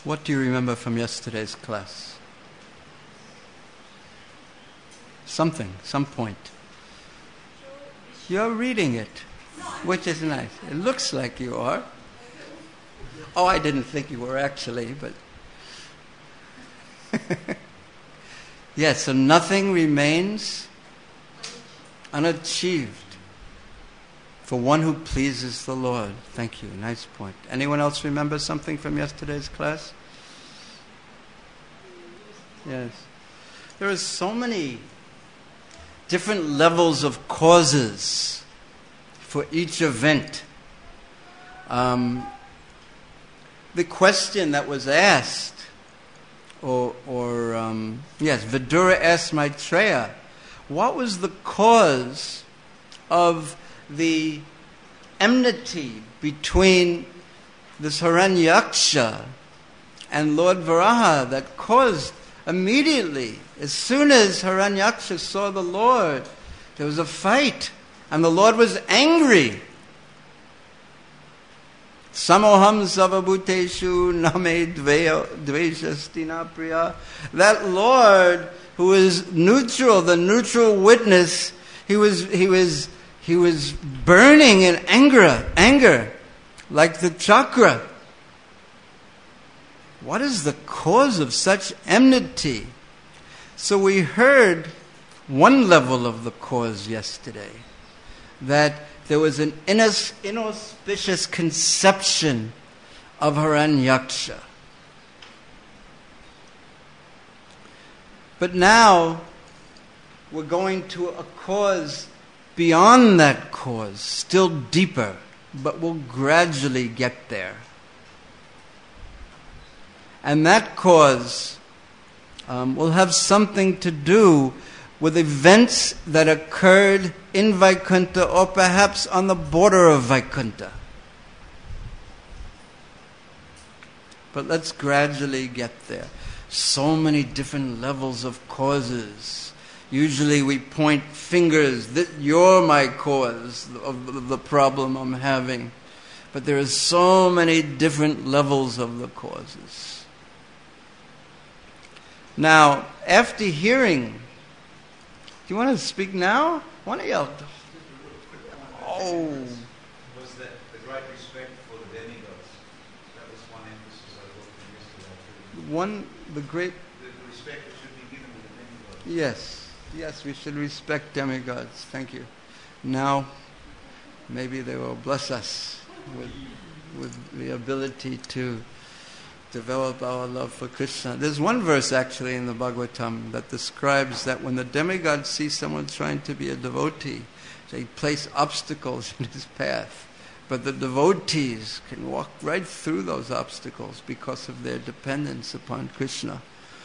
What do you remember from yesterday's class? Something, some point. You're reading it, which is nice. It looks like you are. Oh, I didn't think you were actually, but... Yes, so nothing remains unachieved for one who pleases the Lord. Thank you, nice point. Anyone else remember something from yesterday's class? Yes. There are so many different levels of causes for each event. The question that was asked, Vidura asked Maitreya, what was the cause of the enmity between this Hiranyaksha and Lord Varaha that caused immediately, as soon as Hiranyaksha saw the Lord, there was a fight, and the Lord was angry. Samoham savabhuteshu name dveshastina priya. That Lord who is neutral, the neutral witness, he was burning in anger, like the chakra. What is the cause of such enmity? So we heard one level of the cause yesterday, that there was an inauspicious conception of Hiranyaksha. But now we're going to a cause beyond that cause, still deeper, but we'll gradually get there. And that cause will have something to do with events that occurred in Vaikuntha or perhaps on the border of Vaikuntha. But let's gradually get there. So many different levels of causes. Usually we point fingers that you're my cause of the problem I'm having. But there are so many different levels of the causes. Now, after hearing... Do you want to speak now? One of y'all. Oh. Was that the great respect for the demigods? That was one emphasis I thought from yesterday. The respect that should be given to the demigods. Yes, we should respect demigods. Thank you. Now, maybe they will bless us with the ability to develop our love for Krishna. There's one verse actually in the Bhagavatam that describes that when the demigods see someone trying to be a devotee, they place obstacles in his path. But the devotees can walk right through those obstacles because of their dependence upon Krishna.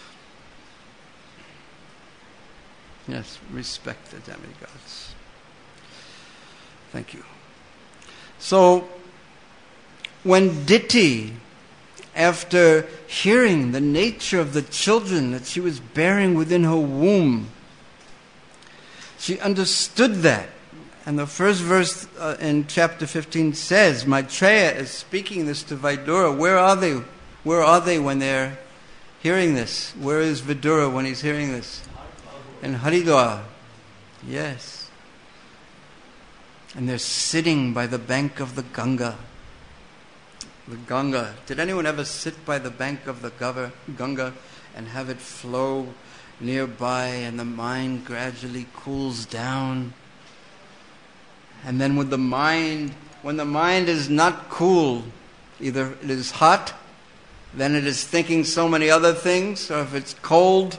Yes, respect the demigods. Thank you. So, when Diti, after hearing the nature of the children that she was bearing within her womb, she understood that. And the first verse in chapter 15 says, Maitreya is speaking this to Vidura. Where are they? Where are they when they're hearing this? Where is Vidura when he's hearing this? In Haridwar. Yes. And they're sitting by the bank of the Ganga. The Ganga. Did anyone ever sit by the bank of the Ganga and have it flow nearby and the mind gradually cools down? And then when the mind is not cool, either it is hot, then it is thinking so many other things, or if it's cold,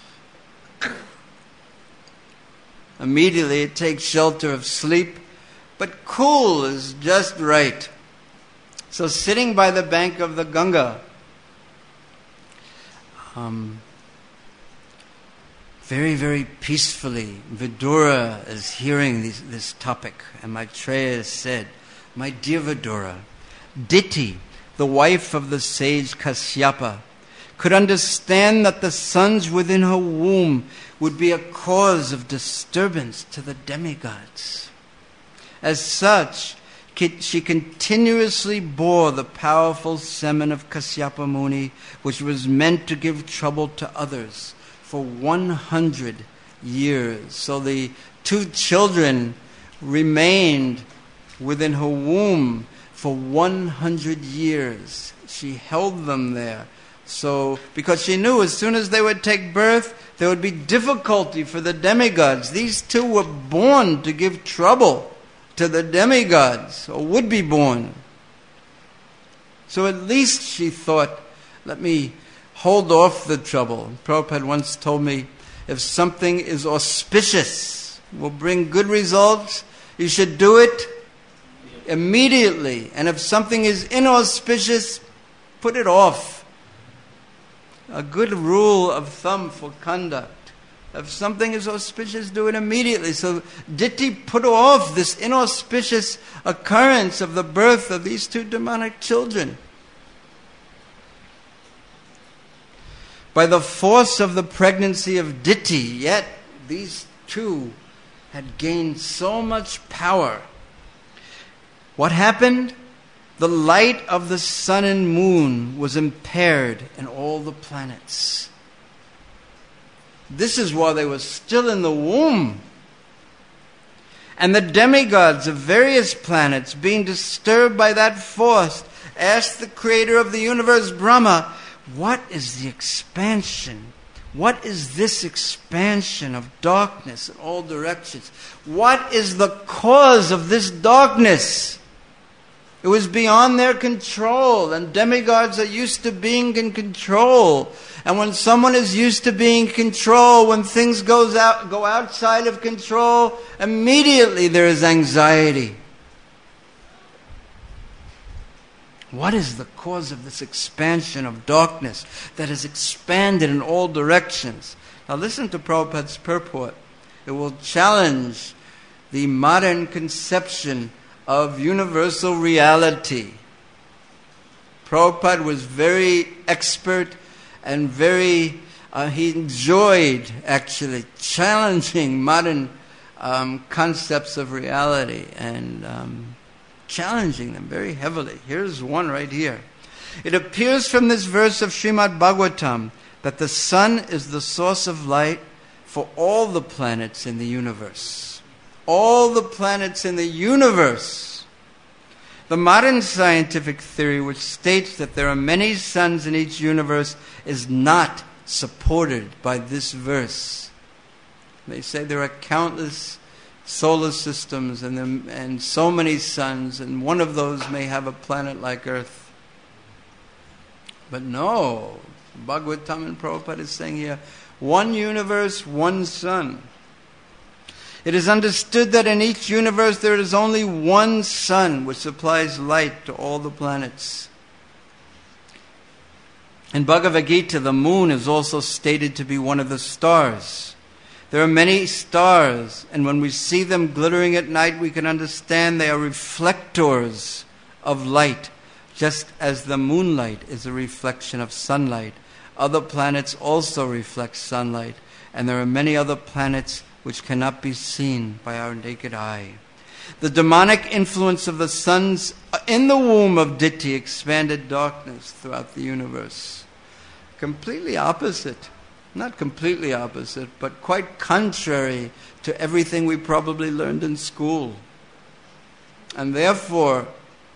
immediately it takes shelter of sleep. But cool is just right. So sitting by the bank of the Ganga, very, very peacefully, Vidura is hearing this topic. And Maitreya said, my dear Vidura, Diti, the wife of the sage Kasyapa, could understand that the sons within her womb would be a cause of disturbance to the demigods. As such, she continuously bore the powerful semen of Kasyapa Muni, which was meant to give trouble to others, for 100 years. So the 2 children remained within her womb for 100 years. She held them there. So, because she knew as soon as they would take birth, there would be difficulty for the demigods. These 2 were born to give trouble to the demigods, or would be born. So at least she thought, let me hold off the trouble. Prabhupada once told me, if something is auspicious, will bring good results, you should do it immediately. And if something is inauspicious, put it off. A good rule of thumb for conduct. If something is auspicious, do it immediately. So Diti put off this inauspicious occurrence of the birth of these 2 demonic children. By the force of the pregnancy of Diti, yet these 2 had gained so much power. What happened? The light of the sun and moon was impaired in all the planets. This is while they were still in the womb. And the demigods of various planets, being disturbed by that force, asked the creator of the universe, Brahma, what is the expansion? What is this expansion of darkness in all directions? What is the cause of this darkness? It was beyond their control, and demigods are used to being in control. And when someone is used to being in control, when things go outside of control, immediately there is anxiety. What is the cause of this expansion of darkness that has expanded in all directions? Now listen to Prabhupada's purport. It will challenge the modern conception of universal reality. Prabhupada was very expert and he enjoyed actually challenging modern concepts of reality and challenging them very heavily. Here's one right here. It appears from this verse of Srimad Bhagavatam that the sun is the source of light for all the planets in the universe. All the planets in the universe. The modern scientific theory, which states that there are many suns in each universe, is not supported by this verse. They say there are countless solar systems and so many suns, and one of those may have a planet like Earth. But no, Bhagavatam and Prabhupada is saying here, one universe, one sun. It is understood that in each universe there is only one sun which supplies light to all the planets. In Bhagavad Gita, the moon is also stated to be one of the stars. There are many stars, and when we see them glittering at night, we can understand they are reflectors of light, just as the moonlight is a reflection of sunlight. Other planets also reflect sunlight, and there are many other planets which cannot be seen by our naked eye. The demonic influence of the suns in the womb of Diti expanded darkness throughout the universe. Completely opposite. Not completely opposite, but quite contrary to everything we probably learned in school. And therefore,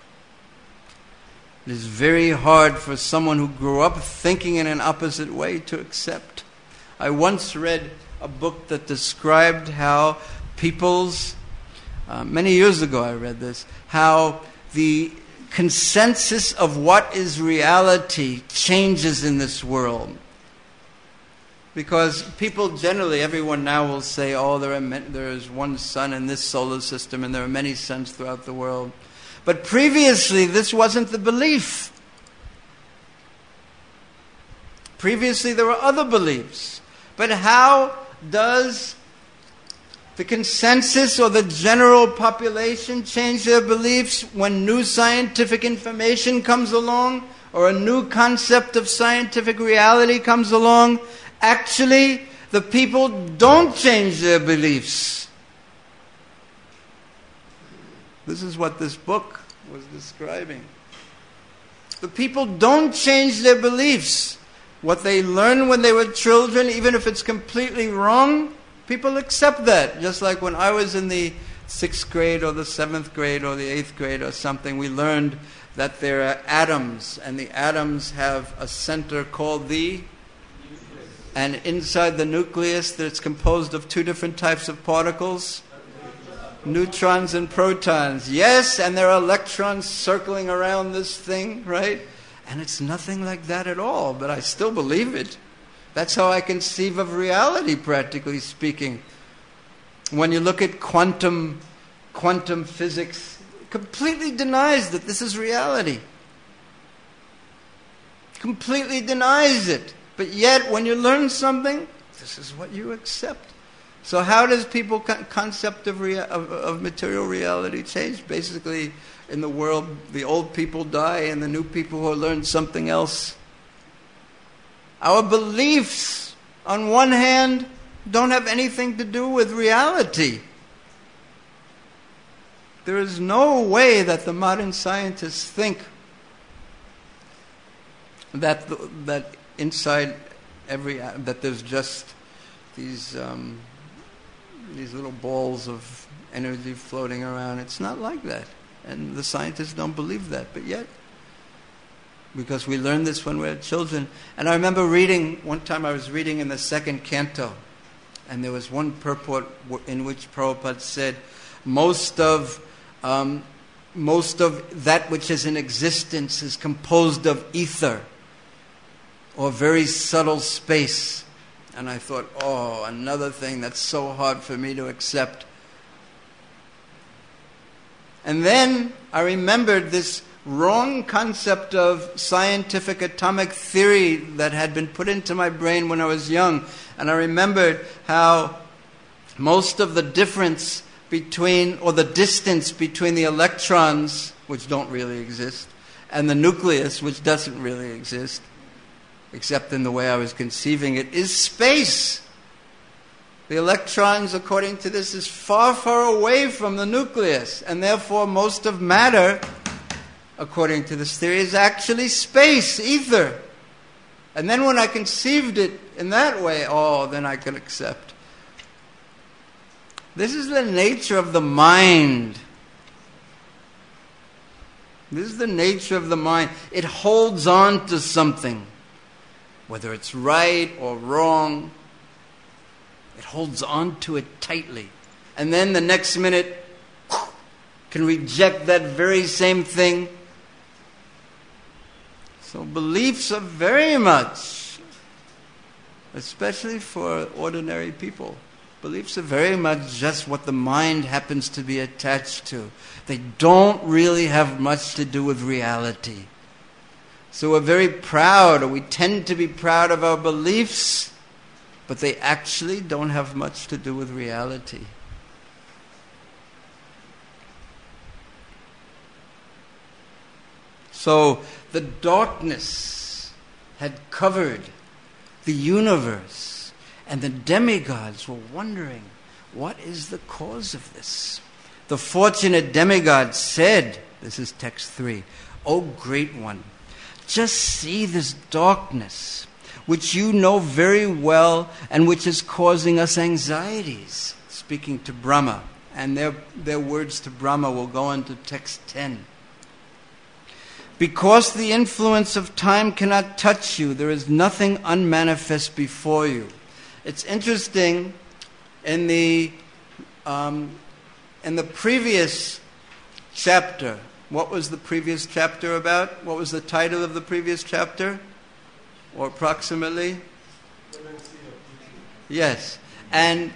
it is very hard for someone who grew up thinking in an opposite way to accept. I once read a book that described how people's, many years ago I read this, how the consensus of what is reality changes in this world. Because people generally, everyone now will say, oh, there is one sun in this solar system and there are many suns throughout the world. But previously, this wasn't the belief. Previously, there were other beliefs. But how does the consensus or the general population change their beliefs when new scientific information comes along or a new concept of scientific reality comes along? Actually, the people don't change their beliefs. This is what this book was describing. The people don't change their beliefs. What they learned when they were children, even if it's completely wrong, people accept that. Just like when I was in the 6th grade or the 7th grade or the 8th grade or something, we learned that there are atoms, and the atoms have a center called the nucleus. And inside the nucleus, that's composed of 2 different types of particles. Neutrons and protons. Yes, and there are electrons circling around this thing, right? And it's nothing like that at all, but I still believe it. That's how I conceive of reality, practically speaking. When you look at quantum physics, it completely denies that this is reality. Completely denies it. But yet, when you learn something, this is what you accept. So how does people's concept of material reality change? Basically, in the world, the old people die and the new people who learn something else. Our beliefs, on one hand, don't have anything to do with reality. There is no way that the modern scientists think that inside that there's just these little balls of energy floating around. It's not like that. And the scientists don't believe that. But yet, because we learned this when we were children. And I remember one time I was reading in the 2nd canto, and there was one purport in which Prabhupada said, most of that which is in existence is composed of ether, or very subtle space. And I thought, another thing that's so hard for me to accept. And then I remembered this wrong concept of scientific atomic theory that had been put into my brain when I was young. And I remembered how most of the difference the distance between the electrons, which don't really exist, and the nucleus, which doesn't really exist, except in the way I was conceiving it, is space. The electrons, according to this, is far, far away from the nucleus, and therefore most of matter, according to this theory, is actually space, ether. And then when I conceived it in that way, then I could accept. This is the nature of the mind. This is the nature of the mind. It holds on to something. Whether it's right or wrong, it holds on to it tightly. And then the next minute can reject that very same thing. So beliefs are very much, especially for ordinary people, beliefs are very much just what the mind happens to be attached to. They don't really have much to do with reality. So we're very proud, or we tend to be proud of our beliefs, but they actually don't have much to do with reality. So the darkness had covered the universe, and the demigods were wondering, what is the cause of this? The fortunate demigod said, this is text 3, "O great one, just see this darkness, which you know very well and which is causing us anxieties." Speaking to Brahma. And their words to Brahma will go into text 10. "Because the influence of time cannot touch you, there is nothing unmanifest before you." It's interesting, in the previous chapter, what was the previous chapter about? What was the title of the previous chapter? Or approximately? Yes. And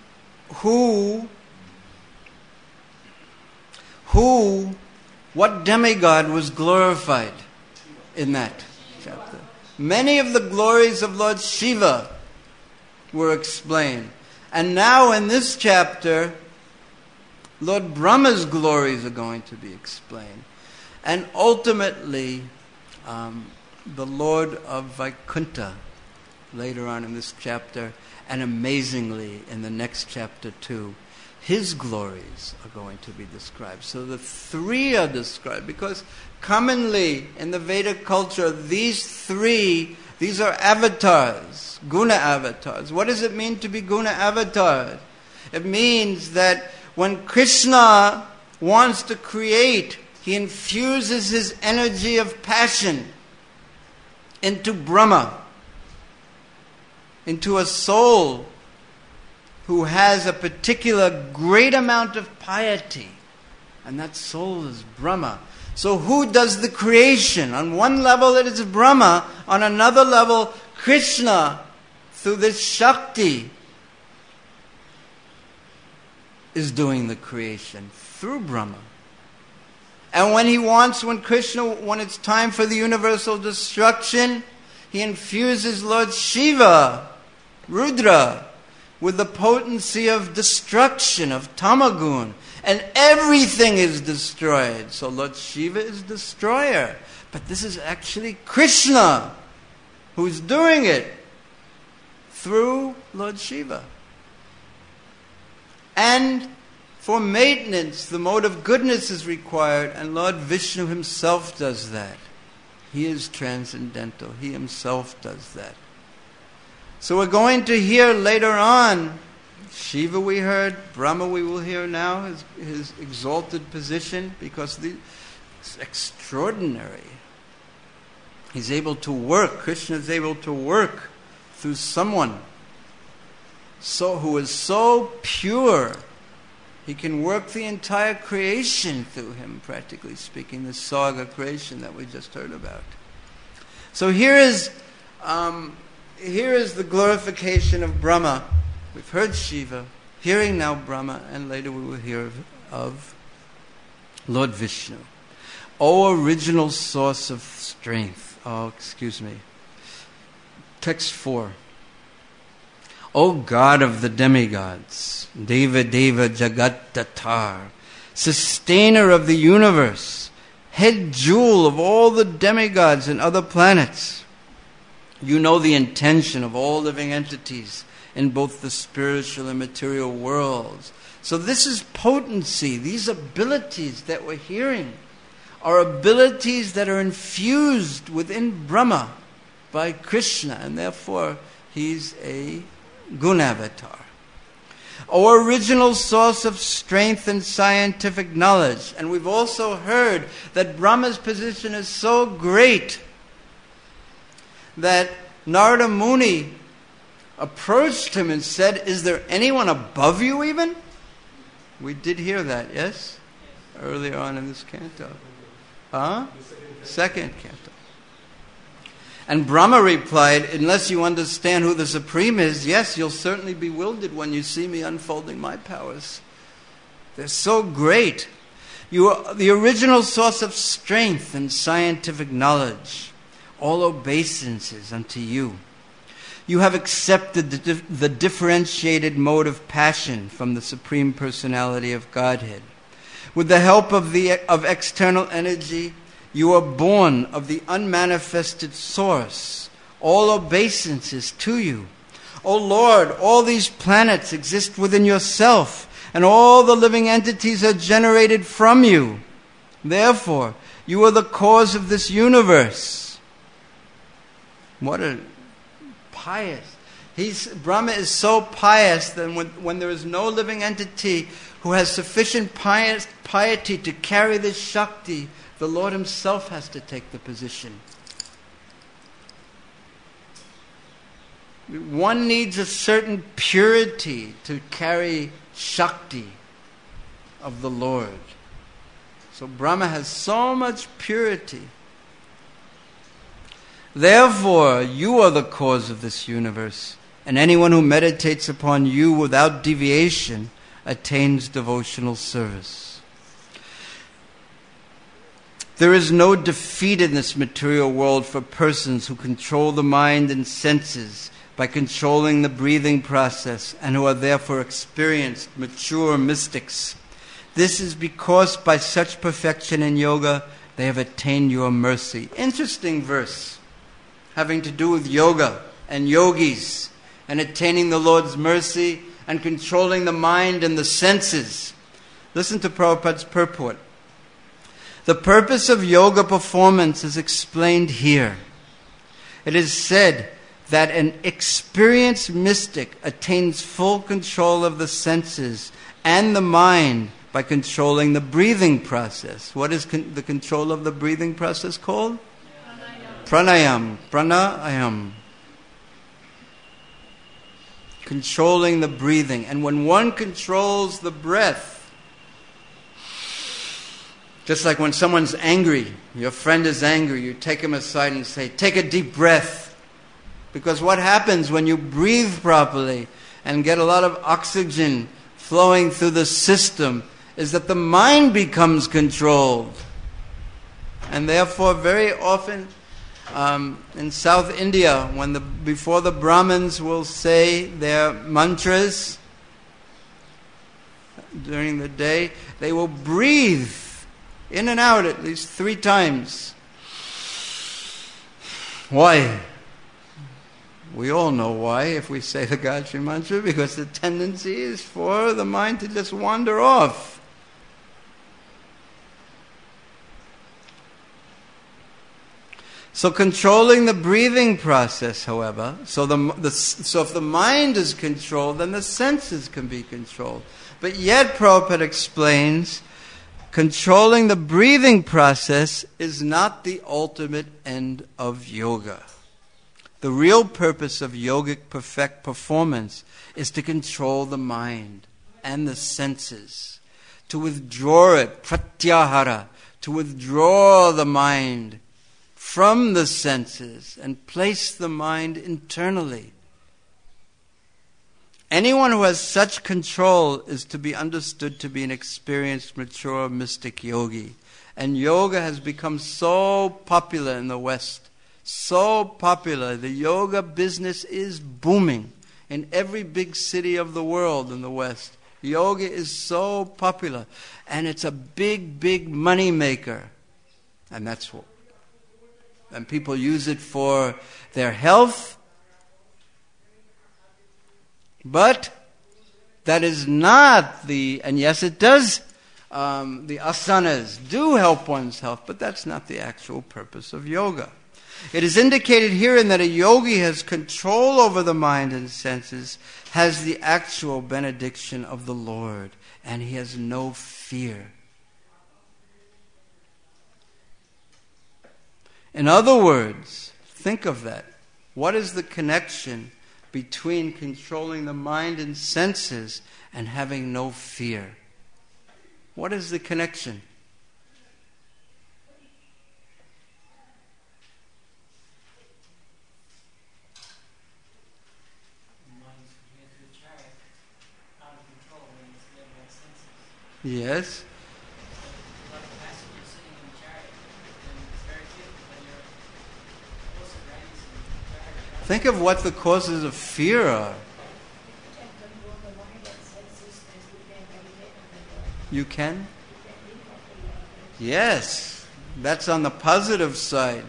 what demigod was glorified in that chapter? Many of the glories of Lord Shiva were explained. And now in this chapter, Lord Brahma's glories are going to be explained. And ultimately, the Lord of Vaikuntha, later on in this chapter, and amazingly in the next chapter too, His glories are going to be described. So the three are described because commonly in the Vedic culture, these are avatars, guna avatars. What does it mean to be guna avatar? It means that when Krishna wants to create, he infuses his energy of passion into Brahma, into a soul who has a particular great amount of piety. And that soul is Brahma. So who does the creation? On one level it is Brahma. On another level, Krishna, through this Shakti, is doing the creation through Brahma. And when it's time for the universal destruction, he infuses Lord Shiva, Rudra, with the potency of destruction, of Tamagun. And everything is destroyed. So Lord Shiva is destroyer. But this is actually Krishna who's doing it through Lord Shiva. And for maintenance, the mode of goodness is required, and Lord Vishnu himself does that. He is transcendental. He himself does that. So we're going to hear later on, Shiva we heard, Brahma we will hear now, his exalted position, because it's extraordinary. He's able to work, Krishna is able to work through someone who is so pure. He can work the entire creation through him, practically speaking, the saga creation that we just heard about. So here is the glorification of Brahma. We've heard Shiva, hearing now Brahma, and later we will hear of Lord Vishnu. O original source of strength. Text 4. O God of the demigods, Deva Deva Jagat Datar, sustainer of the universe, head jewel of all the demigods and other planets. You know the intention of all living entities in both the spiritual and material worlds. So this is potency. These abilities that we're hearing are abilities that are infused within Brahma by Krishna, and therefore he's a Gunavatar. Our original source of strength and scientific knowledge. And we've also heard that Brahma's position is so great that Narada Muni approached him and said, "Is there anyone above you even?" We did hear that, yes? Earlier on in this canto. Second canto. And Brahma replied, "Unless you understand who the Supreme is, yes, you'll certainly be bewildered when you see me unfolding my powers. They're so great. You are the original source of strength and scientific knowledge. All obeisances unto you. You have accepted the differentiated mode of passion from the Supreme Personality of Godhead. With the help of external energy, you are born of the unmanifested source. All obeisances to you. O Lord, all these planets exist within yourself, and all the living entities are generated from you. Therefore, you are the cause of this universe." What a pious. Brahma is so pious that when there is no living entity who has sufficient piety to carry this Shakti, the Lord himself has to take the position. One needs a certain purity to carry Shakti of the Lord. So Brahma has so much purity. Therefore, you are the cause of this universe, and anyone who meditates upon you without deviation attains devotional service. There is no defeat in this material world for persons who control the mind and senses by controlling the breathing process and who are therefore experienced, mature mystics. This is because by such perfection in yoga, they have attained your mercy. Interesting verse having to do with yoga and yogis and attaining the Lord's mercy and controlling the mind and the senses. Listen to Prabhupada's purport. The purpose of yoga performance is explained here. It is said that an experienced mystic attains full control of the senses and the mind by controlling the breathing process. What is the control of the breathing process called? Pranayam. Pranayam. Controlling the breathing. And when one controls the breath, just like when someone's angry, your friend is angry, you take him aside and say, take a deep breath. Because what happens when you breathe properly and get a lot of oxygen flowing through the system is that the mind becomes controlled. And therefore, very often in South India, before the Brahmins will say their mantras during the day, they will breathe in and out at least 3 times. Why? We all know why if we say the Gayatri Mantra, because the tendency is for the mind to just wander off. So controlling the breathing process, however, so if the mind is controlled, then the senses can be controlled. But yet, Prabhupada explains, controlling the breathing process is not the ultimate end of yoga. The real purpose of yogic perfect performance is to control the mind and the senses, to withdraw it, pratyahara, to withdraw the mind from the senses and place the mind internally. Anyone who has such control is to be understood to be an experienced, mature, mystic yogi. And yoga has become so popular in the West. So popular. The yoga business is booming in every big city of the world in the West. Yoga is so popular. And it's a big, big money maker. And that's what. And people use it for their health. But that is not and yes it does, the asanas do help one's health, but that's not the actual purpose of yoga. It is indicated herein that a yogi has control over the mind and senses, has the actual benediction of the Lord, and he has no fear. In other words, think of that. What is the connection between controlling the mind and senses and having no fear? What is the connection? Yes. Think of what the causes of fear are. You can? Yes. That's on the positive side.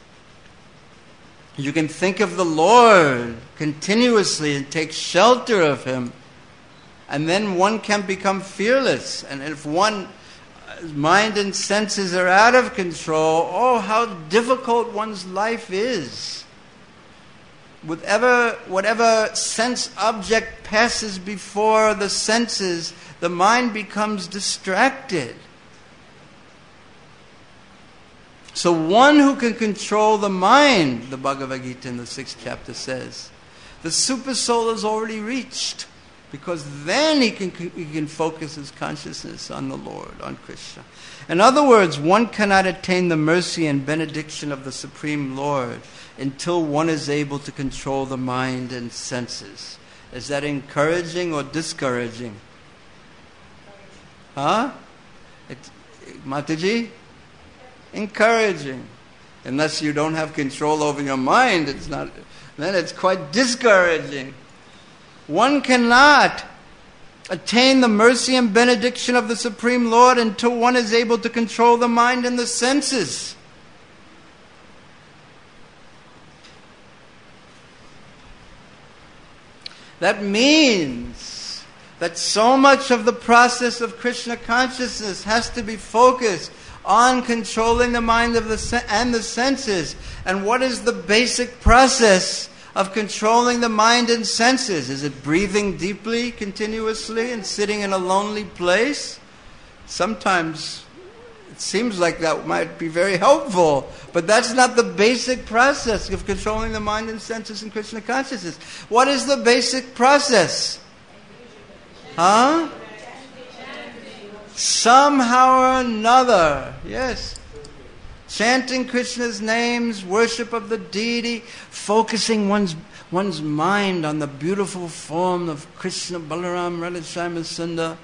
You can think of the Lord continuously and take shelter of Him. And then one can become fearless. And if one's mind and senses are out of control, oh, how difficult one's life is. Whatever sense object passes before the senses, the mind becomes distracted. So one who can control the mind, the Bhagavad Gita in the 6th chapter says, the super soul is already reached. Because then he can focus his consciousness on the Lord, on Krishna. In other words, one cannot attain the mercy and benediction of the Supreme Lord until one is able to control the mind and senses. Is that encouraging or discouraging? Huh? Mataji? Encouraging. Unless you don't have control over your mind, then it's quite discouraging. One cannot attain the mercy and benediction of the Supreme Lord until one is able to control the mind and the senses. That means that so much of the process of Krishna consciousness has to be focused on controlling the mind of and the senses. And what is the basic process of controlling the mind and senses? Is it breathing deeply, continuously, and sitting in a lonely place? Sometimes it seems like that might be very helpful, but that's not the basic process of controlling the mind and senses in Krishna consciousness. What is the basic process? Huh? Somehow or another, yes. Chanting Krishna's names, worship of the deity, focusing one's mind on the beautiful form of Krishna, Balaram, Radharshama, Sundar.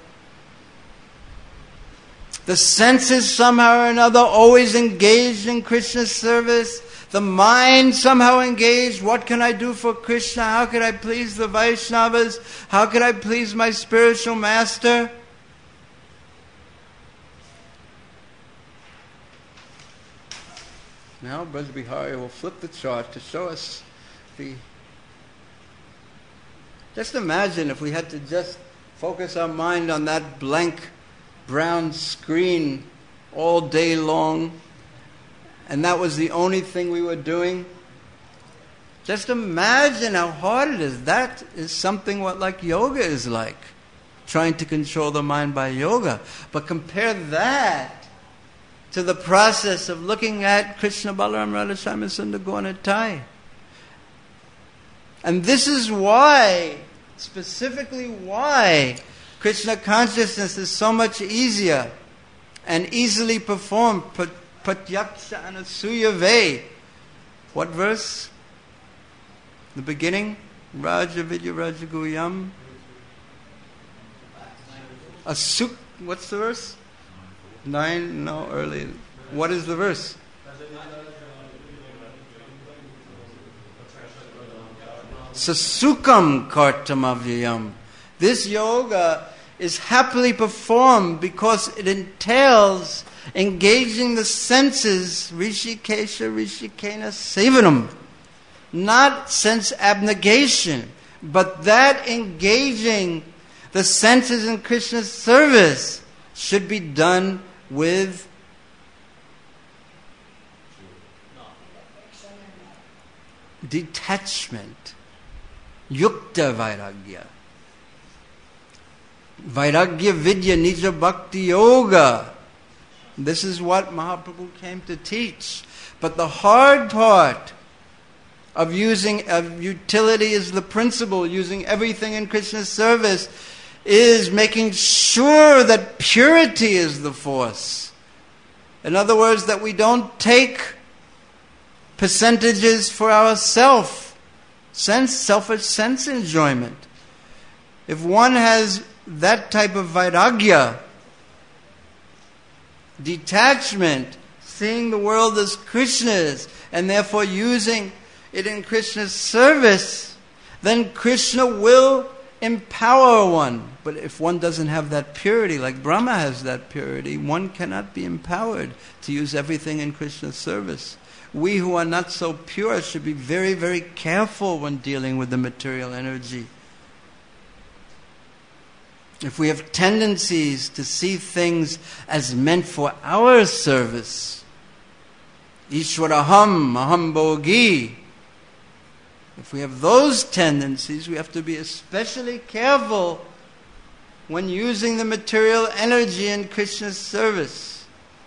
The senses somehow or another always engaged in Krishna's service. The mind somehow engaged. What can I do for Krishna? How could I please the Vaishnavas? How could I please my spiritual master? Now Brother Bihari will flip the chart to show us the... Just imagine if we had to just focus our mind on that blank brown screen all day long, and that was the only thing we were doing. Just imagine how hard it is. That is something what like yoga is like, trying to control the mind by yoga. But compare that to the process of looking at Krishna, Balaram, Radharshama, Sundar, Gaura-Nitai. And this is why, specifically why, Krishna consciousness is so much easier and easily performed. Pratyaksha Anasuya Ve. What verse? The beginning? Raja Vidya Raja Guyam. What's the verse? 9? No, early. What is the verse? Sasukam kartamavyayam. This yoga is happily performed because it entails engaging the senses, rishikesha, rishikena, sevanam. Not sense abnegation, but that engaging the senses in Krishna's service should be done with detachment, yukta vairagya. Vairagya vidya nija bhakti yoga. This is what Mahaprabhu came to teach. But the hard part of utility is the principle, using everything in Krishna's service, is making sure that purity is the force. In other words, that we don't take percentages for our selfish sense enjoyment. If one has that type of vairagya, detachment, seeing the world as Krishna's, and therefore using it in Krishna's service, then Krishna will empower one. But if one doesn't have that purity, like Brahma has that purity, one cannot be empowered to use everything in Krishna's service. We who are not so pure should be very, very careful when dealing with the material energy. If we have tendencies to see things as meant for our service, Ishwaraham, Aham Bhogi, if we have those tendencies, we have to be especially careful when using the material energy in Krishna's service.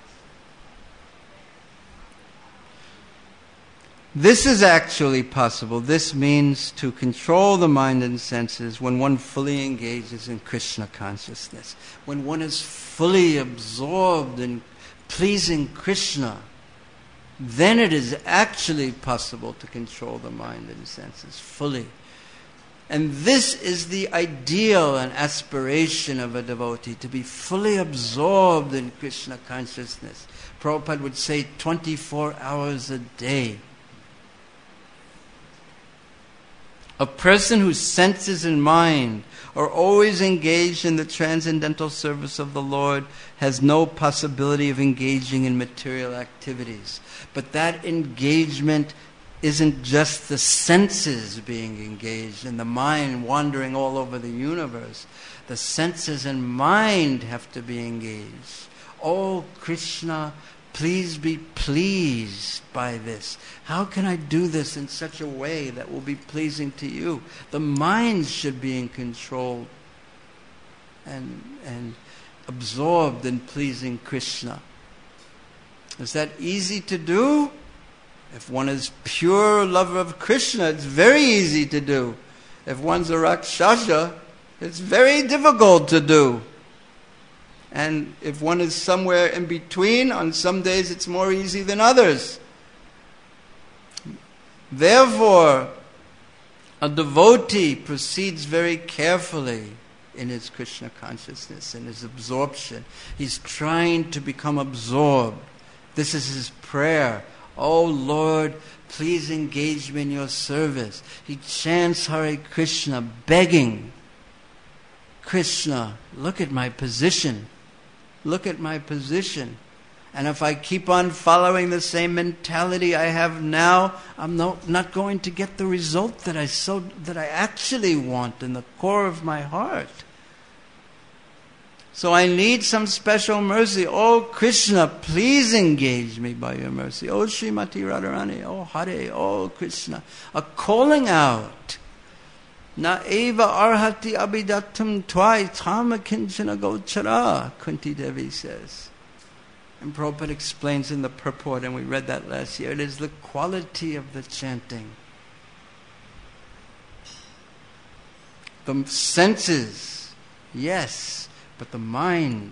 This is actually possible. This means to control the mind and senses when one fully engages in Krishna consciousness. When one is fully absorbed in pleasing Krishna, then it is actually possible to control the mind and senses fully. And this is the ideal and aspiration of a devotee, to be fully absorbed in Krishna consciousness. Prabhupada would say 24 hours a day. A person whose senses and mind are always engaged in the transcendental service of the Lord has no possibility of engaging in material activities. But that engagement isn't just the senses being engaged and the mind wandering all over the universe. The senses and mind have to be engaged. Oh, Krishna, please be pleased by this. How can I do this in such a way that will be pleasing to you? The mind should be in control and absorbed in pleasing Krishna. Is that easy to do? If one is pure lover of Krishna, it's very easy to do. If one's a Rakshasa, it's very difficult to do. And if one is somewhere in between, on some days it's more easy than others. Therefore, a devotee proceeds very carefully in his Krishna consciousness, in his absorption. He's trying to become absorbed. This is his prayer. Oh Lord, please engage me in your service. He chants Hare Krishna, begging, Krishna, look at my position. Look at my position. And if I keep on following the same mentality I have now, I'm not going to get the result that I actually want in the core of my heart. So I need some special mercy. Oh Krishna, please engage me by your mercy. Oh Srimati Radharani, oh Hare, oh Krishna. A calling out. Na eva arhati abidatum tvai tama kinchana gochara, Kunti Devi says. And Prabhupada explains in the purport, and we read that last year, it is the quality of the chanting. The senses, yes, but the mind.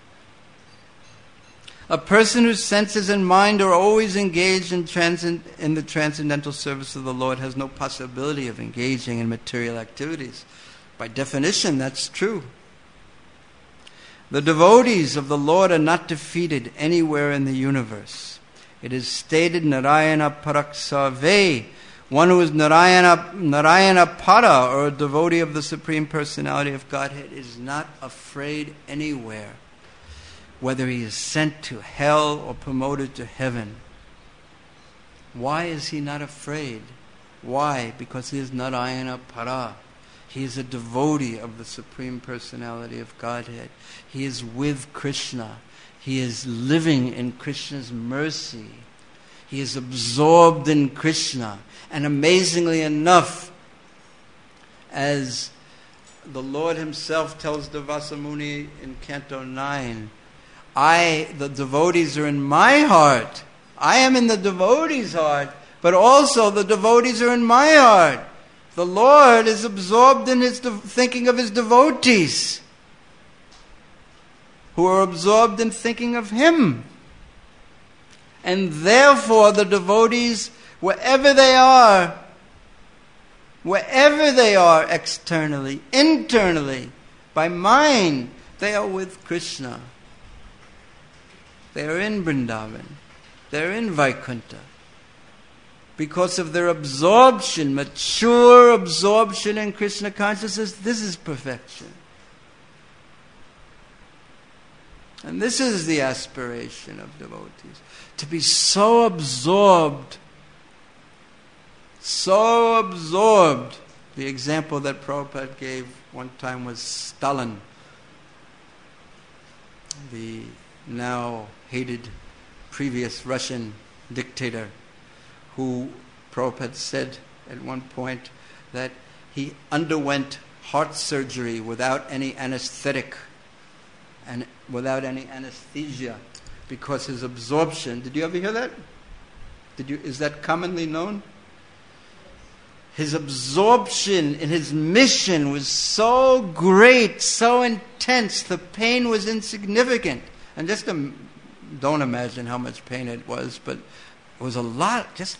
A person whose senses and mind are always engaged in the transcendental service of the Lord has no possibility of engaging in material activities. By definition, that's true. The devotees of the Lord are not defeated anywhere in the universe. It is stated, Narayana Paraksave, one who is Narayana Para, or a devotee of the Supreme Personality of Godhead, is not afraid anywhere, whether he is sent to hell or promoted to heaven. Why is he not afraid? Why? Because he is Narayana Para. He is a devotee of the Supreme Personality of Godhead. He is with Krishna. He is living in Krishna's mercy. He is absorbed in Krishna. And amazingly enough, as the Lord himself tells Durvasa Muni in Canto 9, the devotees are in my heart. I am in the devotee's heart, but also the devotees are in my heart. The Lord is absorbed in his thinking of his devotees, who are absorbed in thinking of him. And therefore the devotees, wherever they are externally, internally, by mind, they are with Krishna. They are in Vrindavan. They are in Vaikuntha. Because of their absorption, mature absorption in Krishna consciousness, this is perfection. And this is the aspiration of devotees. To be so absorbed. The example that Prabhupada gave one time was Stalin, the now hated previous Russian dictator, who Prabhupada said at one point that he underwent heart surgery without any anesthetic and without any anesthesia because his absorption. Did you ever hear that? Is that commonly known? His absorption in his mission was so great, so intense, the pain was insignificant. And just don't imagine how much pain it was, but it was a lot, just...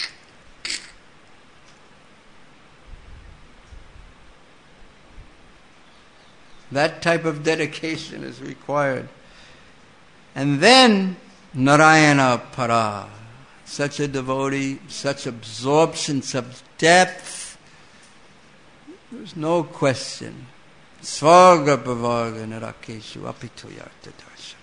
That type of dedication is required. And then, Narayana Para. Such a devotee, such absorption, such depth. There's no question. Svarga Bhavarga Narakeshu Apitu Yarta Darshana.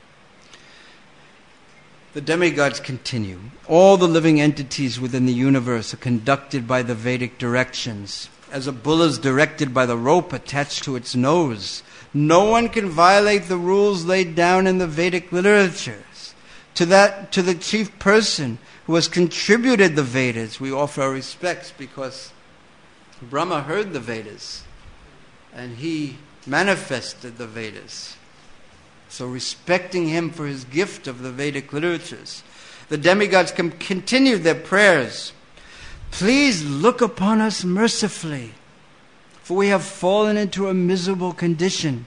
The demigods continue. All the living entities within the universe are conducted by the Vedic directions. as a bull is directed by the rope attached to its nose. No one can violate the rules laid down in the Vedic literatures. To the chief person who has contributed the Vedas, we offer our respects, because Brahma heard the Vedas and he manifested the Vedas. So respecting him for his gift of the Vedic literatures. The demigods continued their prayers. Please look upon us mercifully, for we have fallen into a miserable condition.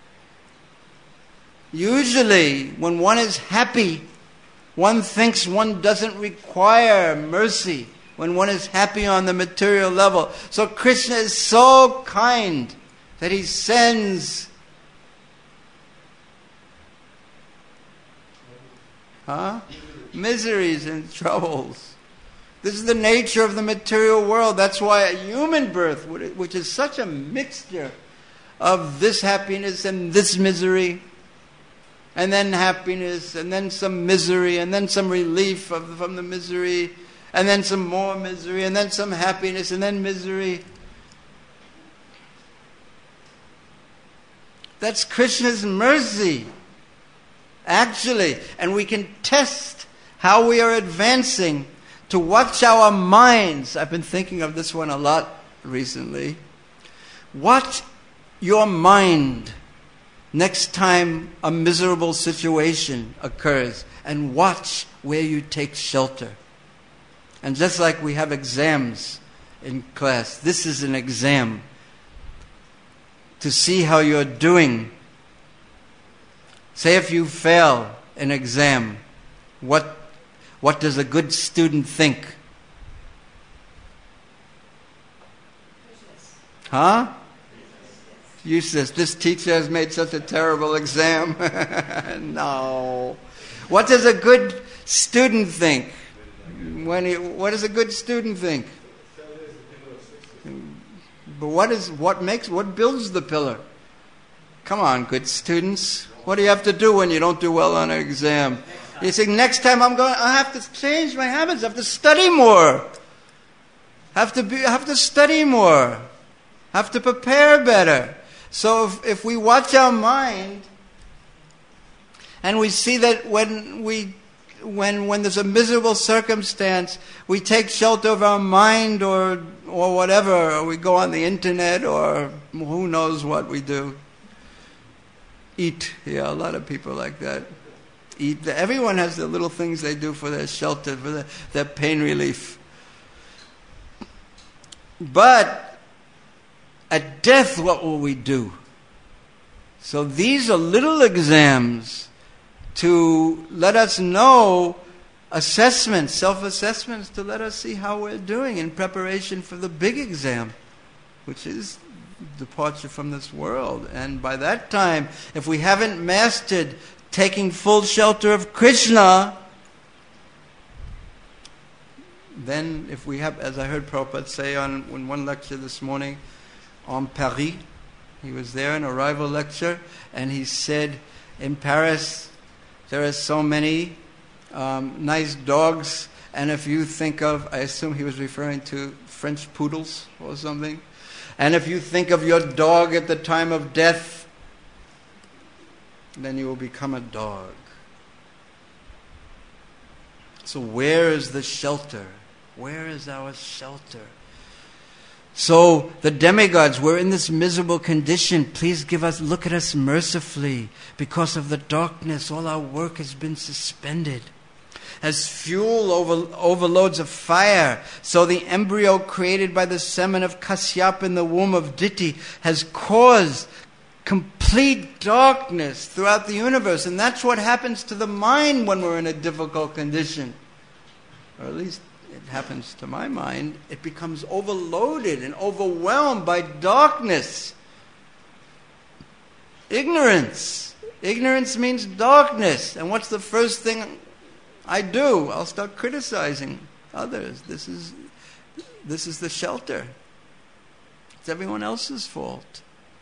Usually, when one is happy, one thinks one doesn't require mercy when one is happy on the material level. So Krishna is so kind that he sends miseries and troubles. This is the nature of the material world. That's why a human birth, which is such a mixture of this happiness and this misery, and then happiness, and then some misery, and then some relief from the misery, and then some more misery, and then some happiness, and then misery. That's Krishna's mercy, actually. And we can test how we are advancing to watch our minds. I've been thinking of this one a lot recently. Watch your mind next time a miserable situation occurs, and watch where you take shelter. And just like we have exams in class, this is an exam to see how you're doing. Say if you fail an exam, what does a good student think? Huh? Useless. This teacher has made such a terrible exam. No. What does a good student think? What does a good student think? But what builds the pillar? Come on, good students. What do you have to do when you don't do well on an exam? You say, next time I have to change my habits. I have to study more. Have to study more. Have to prepare better. So if we watch our mind, and we see that when there's a miserable circumstance, we take shelter of our mind or whatever, or we go on the internet, or who knows what we do. Eat. Yeah, a lot of people like that. Eat. Everyone has the little things they do for their shelter, for their pain relief. But at death, what will we do? So these are little exams to let us know, assessments, self-assessments, to let us see how we're doing in preparation for the big exam, which is departure from this world. And by that time, if we haven't mastered taking full shelter of Krishna, then if we have, as I heard Prabhupada say in one lecture this morning on Paris, he was there in a rival lecture, and he said, in Paris there are so many nice dogs, and if you think of, I assume he was referring to French poodles or something, and if you think of your dog at the time of death, then you will become a dog. So where is the shelter? Where is our shelter? So the demigods, we're in this miserable condition. Please look at us mercifully. Because of the darkness, all our work has been suspended. As fuel overloads a fire, so the embryo created by the semen of Kasyapa in the womb of Diti has caused complete darkness throughout the universe. And that's what happens to the mind when we're in a difficult condition. Or at least it happens to my mind. It becomes overloaded and overwhelmed by darkness. Ignorance. Ignorance means darkness. And what's the first thing I do? I'll start criticizing others. This is the shelter. It's everyone else's fault.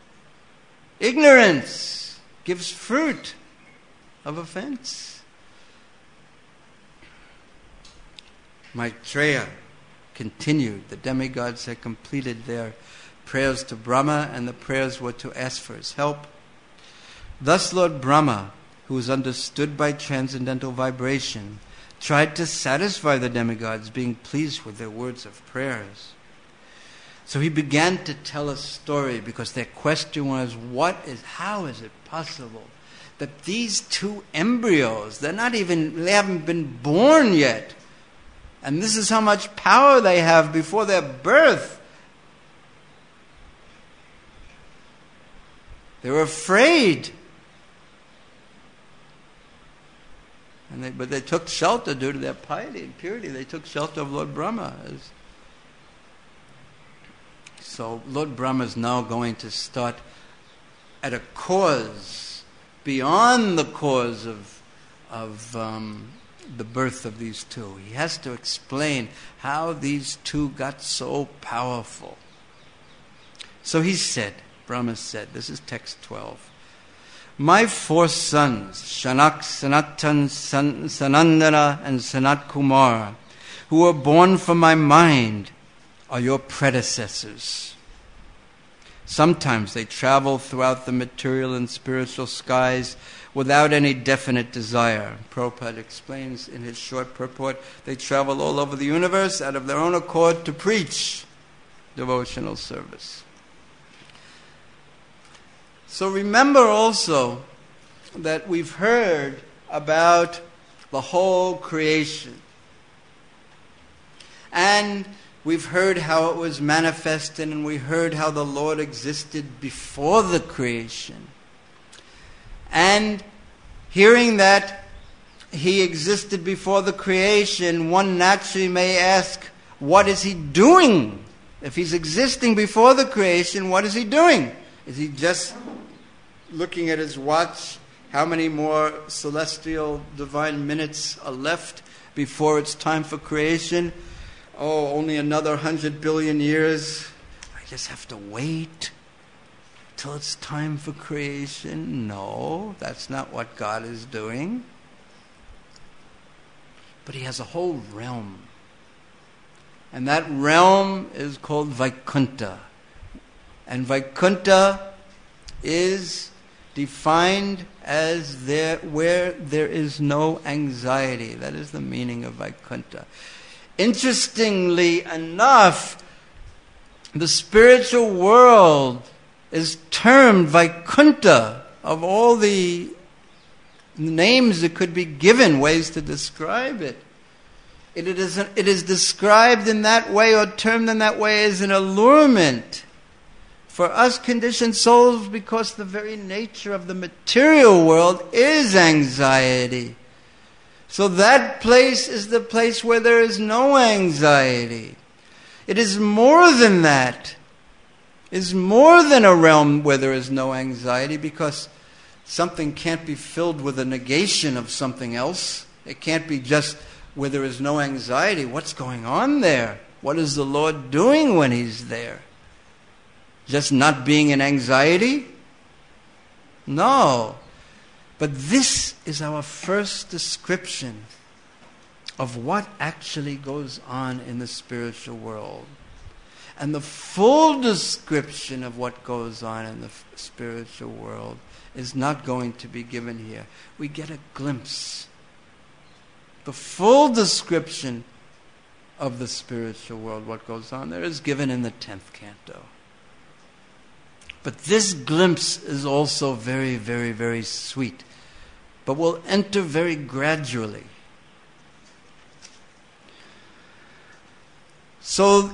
Ignorance gives fruit of offense. Maitreya continued. The demigods had completed their prayers to Brahma, and the prayers were to ask for his help. Thus Lord Brahma, who was understood by transcendental vibration, tried to satisfy the demigods, being pleased with their words of prayers. So he began to tell a story, because their question was, how is it possible that these two embryos, they haven't been born yet, and this is how much power they have before their birth. They were afraid. But they took shelter due to their piety and purity. They took shelter of Lord Brahma. So Lord Brahma is now going to start at a cause beyond the cause of the birth of these two. He has to explain how these two got so powerful. So he said, Brahma said, this is text 12, my 4 sons, Shanak, Sanatan, Sanandana, and Sanat Kumar, who were born from my mind, are your predecessors. Sometimes they travel throughout the material and spiritual skies without any definite desire. Prabhupada explains in his short purport, they travel all over the universe out of their own accord to preach devotional service. So remember also that we've heard about the whole creation. And we've heard how it was manifested, and we heard how the Lord existed before the creation. And hearing that he existed before the creation, one naturally may ask, what is he doing? If he's existing before the creation, what is he doing? Is he just looking at his watch, how many more celestial divine minutes are left before it's time for creation? Oh, only another 100 billion years. I just have to wait till it's time for creation. No, that's not what God is doing. But he has a whole realm. And that realm is called Vaikuntha. And Vaikuntha is defined as where there is no anxiety. That is the meaning of Vaikuntha. Interestingly enough, the spiritual world is termed Vaikuntha. Of all the names that could be given, ways to describe it, it is described in that way or termed in that way as an allurement for us conditioned souls, because the very nature of the material world is anxiety. So that place is the place where there is no anxiety. It is more than that. It is more than a realm where there is no anxiety, because something can't be filled with a negation of something else. It can't be just where there is no anxiety. What's going on there? What is the Lord doing when he's there? Just not being in anxiety? No. But this is our first description of what actually goes on in the spiritual world. And the full description of what goes on in the spiritual world is not going to be given here. We get a glimpse. The full description of the spiritual world, what goes on there, is given in the 10th canto. But this glimpse is also very, very, very sweet. But will enter very gradually. So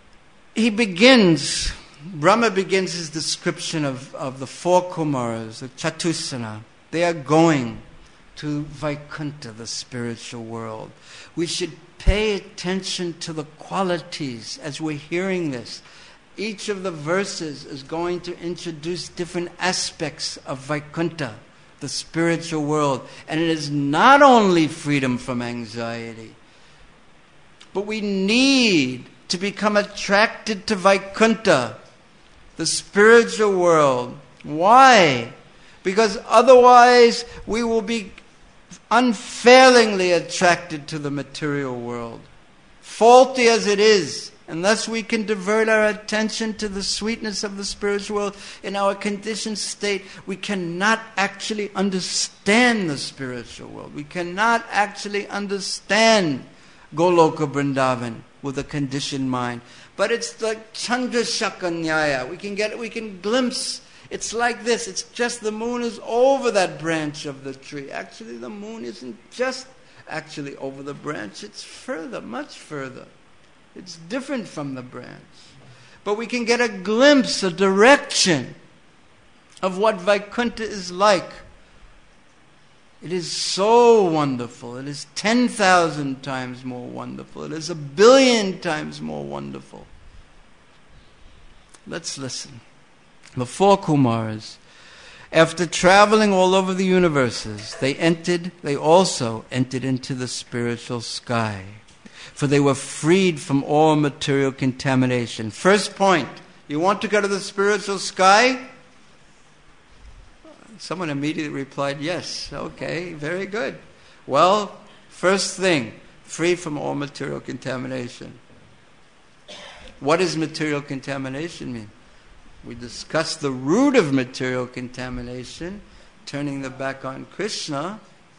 Brahma begins his description of the 4 Kumaras, the Chatusana. They are going to Vaikuntha, the spiritual world. We should pay attention to the qualities as we're hearing this. Each of the verses is going to introduce different aspects of Vaikuntha, the spiritual world. And it is not only freedom from anxiety, but we need to become attracted to Vaikuntha, the spiritual world. Why? Because otherwise we will be unfailingly attracted to the material world. faulty as it is, unless we can divert our attention to the sweetness of the spiritual world in our conditioned state, we cannot actually understand the spiritual world. We cannot actually understand Goloka Vrindavan with a conditioned mind. But it's like Chandrashakanyaya. We can glimpse. It's like this. It's just the moon is over that branch of the tree. Actually, the moon isn't just actually over the branch. It's further, much further. It's different from the branch. But we can get a glimpse, a direction of what Vaikuntha is like. It is so wonderful. It is 10,000 times more wonderful. It is 1,000,000,000 times more wonderful. Let's listen. The 4 Kumaras, after traveling all over the universes, they also entered into the spiritual sky. For they were freed from all material contamination. First point, you want to go to the spiritual sky? Someone immediately replied, yes. Okay, very good. Well, first thing, free from all material contamination. What does material contamination mean? We discussed the root of material contamination, turning the back on Krishna.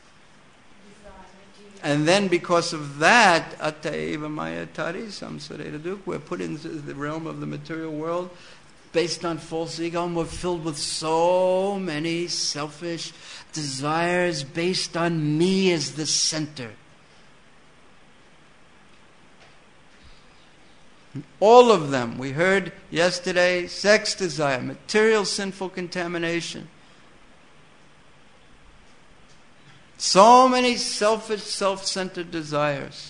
And then because of that, Ataiva Mayatari Samsaredaduk, we're put into the realm of the material world based on false ego, and we're filled with so many selfish desires based on me as the center. All of them, we heard yesterday, sex desire, material sinful contamination. So many selfish, self-centered desires.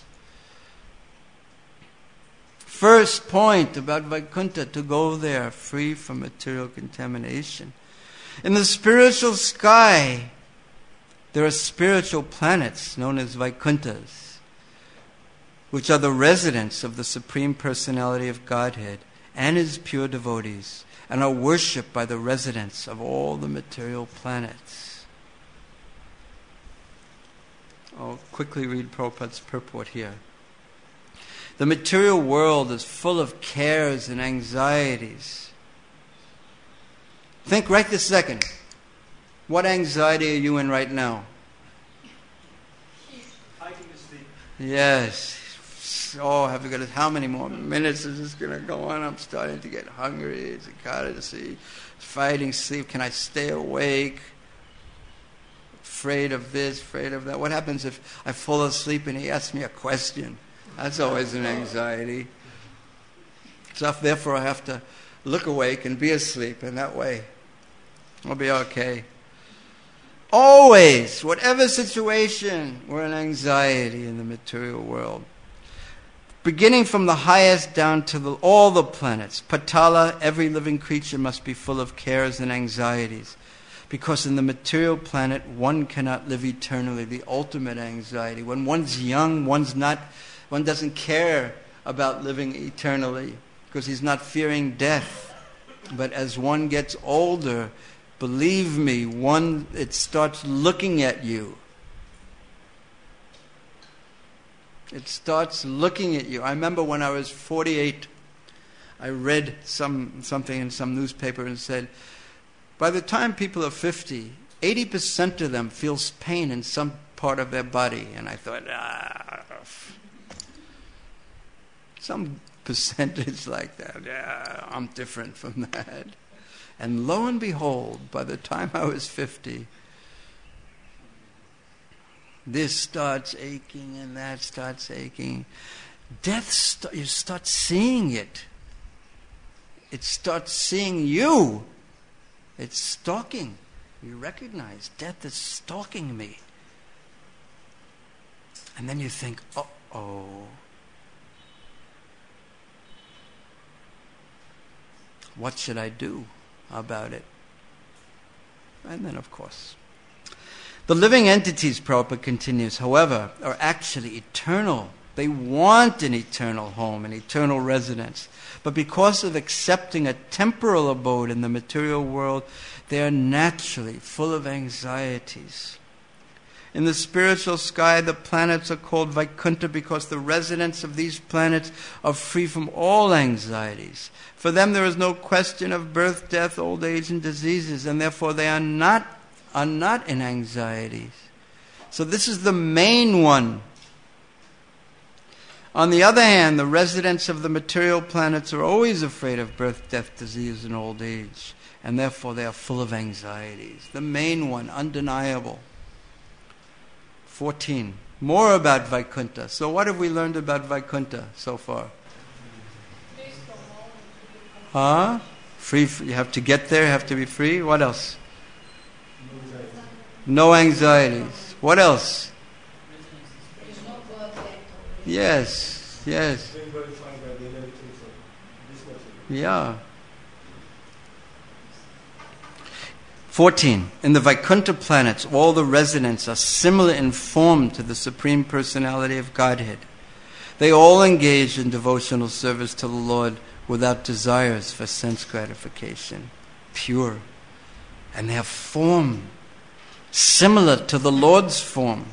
First point about Vaikuntha, to go there free from material contamination. In the spiritual sky, there are spiritual planets known as Vaikunthas, which are the residents of the Supreme Personality of Godhead and His pure devotees, and are worshipped by the residents of all the material planets. I'll quickly read Prabhupada's purport here. The material world is full of cares and anxieties. Think right this second. What anxiety are you in right now? Hiking to sleep. Yes. Oh, have we got how many more minutes is this going to go on? I'm starting to get hungry. It's a Ekadasi. Fighting sleep. Can I stay awake? Afraid of this, afraid of that. What happens if I fall asleep and he asks me a question? That's always an anxiety. So therefore I have to look awake and be asleep, and that way I'll be okay. Always, whatever situation, we're in anxiety in the material world. Beginning from the highest down to all the planets, Patala, every living creature must be full of cares and anxieties. Because in the material planet, one cannot live eternally, the ultimate anxiety. When one's young, one doesn't care about living eternally because he's not fearing death. But as one gets older, believe me, it starts looking at you. It starts looking at you. I remember when I was 48, I read something in some newspaper and said, by the time people are 50, 80% of them feels pain in some part of their body. And I thought, some percentage like that. I'm different from that. And lo and behold, by the time I was 50, this starts aching and that starts aching. Death, you start seeing it. It starts seeing you. It's stalking. You recognize death is stalking me. And then you think, uh-oh. What should I do about it? And then, of course, the living entities, Prabhupada continues, however, are actually eternal. They want an eternal home, an eternal residence. But because of accepting a temporal abode in the material world, they are naturally full of anxieties. In the spiritual sky, the planets are called Vaikuntha because the residents of these planets are free from all anxieties. For them there is no question of birth, death, old age, and diseases, and therefore they are not in anxieties. So this is the main one. On the other hand, the residents of the material planets are always afraid of birth, death, disease, and old age, and therefore they are full of anxieties. The main one, undeniable. 14. More about Vaikuntha. So what have we learned about Vaikuntha so far? Free. You have to get there, you have to be free. What else? No anxieties. What else? Yes. Yeah. 14. In the Vaikuntha planets, all the residents are similar in form to the Supreme Personality of Godhead. They all engage in devotional service to the Lord without desires for sense gratification. Pure. And they have form similar to the Lord's form.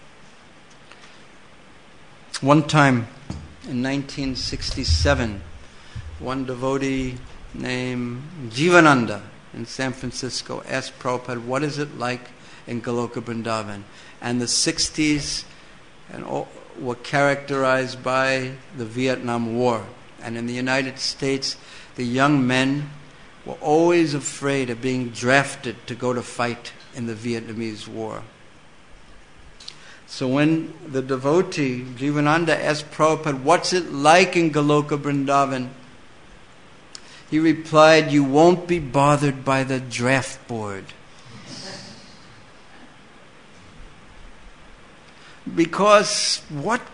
One time in 1967, one devotee named Jivananda in San Francisco asked Prabhupada, what is it like in Goloka Vrindavan? And the 60s were characterized by the Vietnam War. And in the United States, the young men were always afraid of being drafted to go to fight in the Vietnamese War. So when the devotee, Jivananda, asked Prabhupada, what's it like in Goloka Vrindavan? He replied, you won't be bothered by the draft board. Because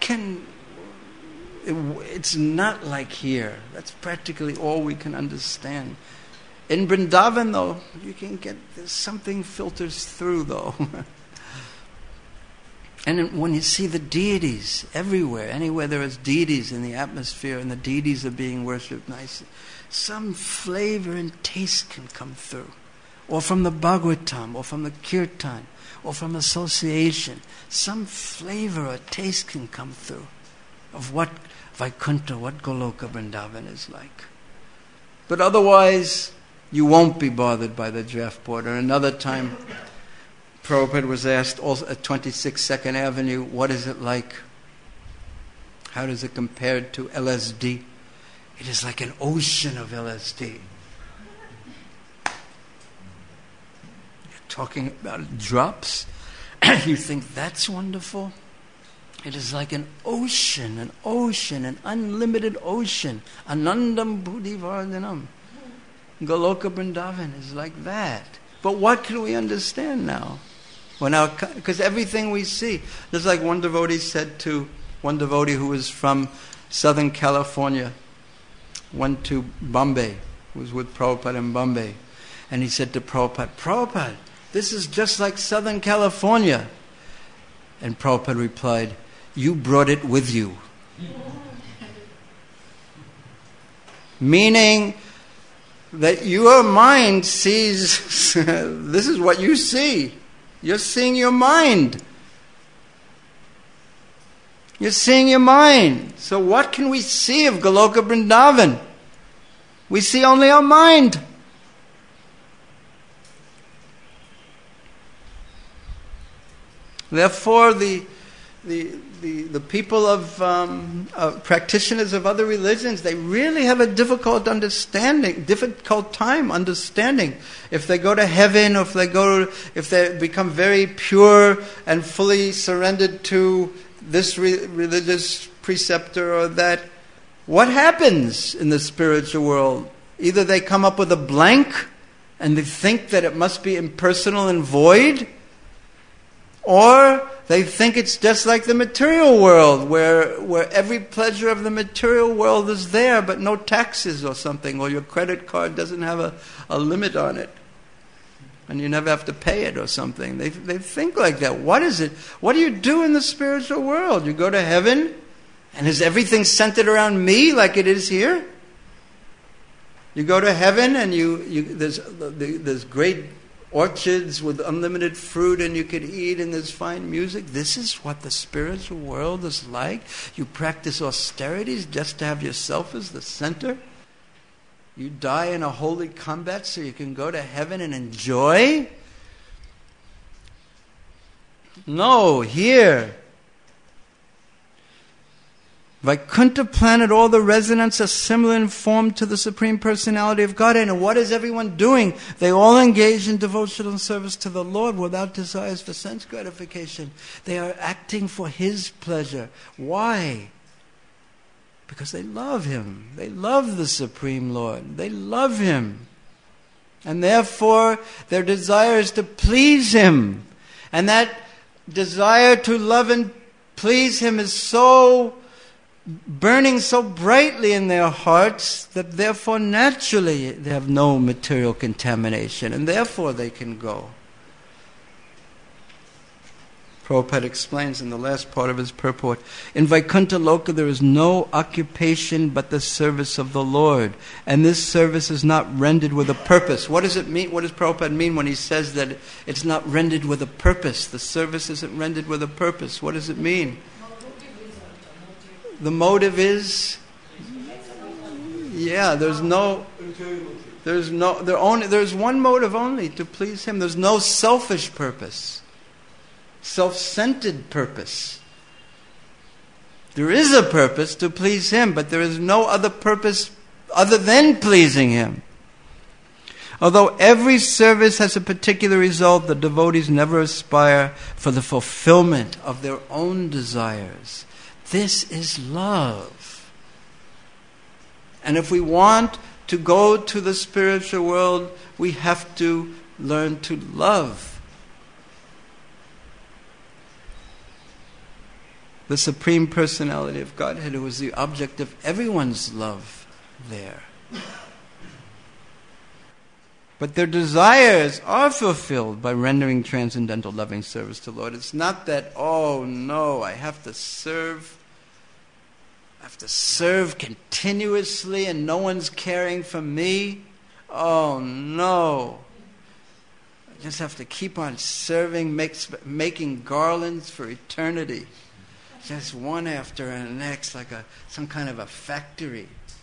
it's not like here. That's practically all we can understand. In Vrindavan, though, there's something filters through, though. And when you see the deities everywhere, anywhere there is deities in the atmosphere and the deities are being worshipped, some flavor and taste can come through. Or from the Bhagavatam, or from the Kirtan, or from association. Some flavor or taste can come through of what Vaikuntha, what Goloka Vrindavan is like. But otherwise, you won't be bothered by the draft board. Or another time, Prabhupada was asked also at 26 2nd Avenue, what is it like? How does it compare to LSD? It is like an ocean of LSD. You're talking about drops? You think that's wonderful? It is like an ocean, an unlimited ocean. Anandam Buddhi Vardhanam. Goloka Vrindavan is like that. But what can we understand now? Because everything we see, just like one devotee said to one devotee who was from Southern California, went to Bombay, was with Prabhupada in Bombay, and he said to Prabhupada, Prabhupada, this is just like Southern California. And Prabhupada replied, you brought it with you. Meaning that your mind sees, this is what you see. You're seeing your mind. You're seeing your mind. So what can we see of Goloka Vrindavan? We see only our mind. Therefore, the people of practitioners of other religions, they really have a difficult time understanding if they go to heaven, or if they become very pure and fully surrendered to this religious preceptor or that. What happens in the spiritual world? Either they come up with a blank and they think that it must be impersonal and void, or they think it's just like the material world, where every pleasure of the material world is there, but no taxes or something, or your credit card doesn't have a limit on it, and you never have to pay it or something. They think like that. What is it? What do you do in the spiritual world? You go to heaven, and is everything centered around me like it is here? You go to heaven, and there's great orchards with unlimited fruit and you could eat and there's fine music. This is what the spiritual world is like. You practice austerities just to have yourself as the center. You die in a holy combat so you can go to heaven and enjoy. No, here. Vaikuntha planet, all the residents are similar in form to the Supreme Personality of Godhead. And what is everyone doing? They all engage in devotional service to the Lord without desires for sense gratification. They are acting for His pleasure. Why? Because they love Him. They love the Supreme Lord. They love Him. And therefore, their desire is to please Him. And that desire to love and please Him is so burning so brightly in their hearts that therefore naturally they have no material contamination and therefore they can go. Prabhupada explains in the last part of his purport, in Vaikuntha Loka there is no occupation but the service of the Lord, and this service is not rendered with a purpose. What does it mean? What does Prabhupada mean when he says that it's not rendered with a purpose? The service isn't rendered with a purpose. What does it mean? The motive is, there's one motive only, to please Him. There's no selfish purpose, self-centered purpose. There is a purpose to please Him, but there is no other purpose other than pleasing Him. Although every service has a particular result, the devotees never aspire for the fulfillment of their own desires. This is love. And if we want to go to the spiritual world, we have to learn to love. The Supreme Personality of Godhead, who is the object of everyone's love there. But their desires are fulfilled by rendering transcendental loving service to the Lord. It's not that, oh no, I have to serve continuously and no one's caring for me. Oh no. I just have to keep on serving, making garlands for eternity. Just one after the next, like some kind of a factory.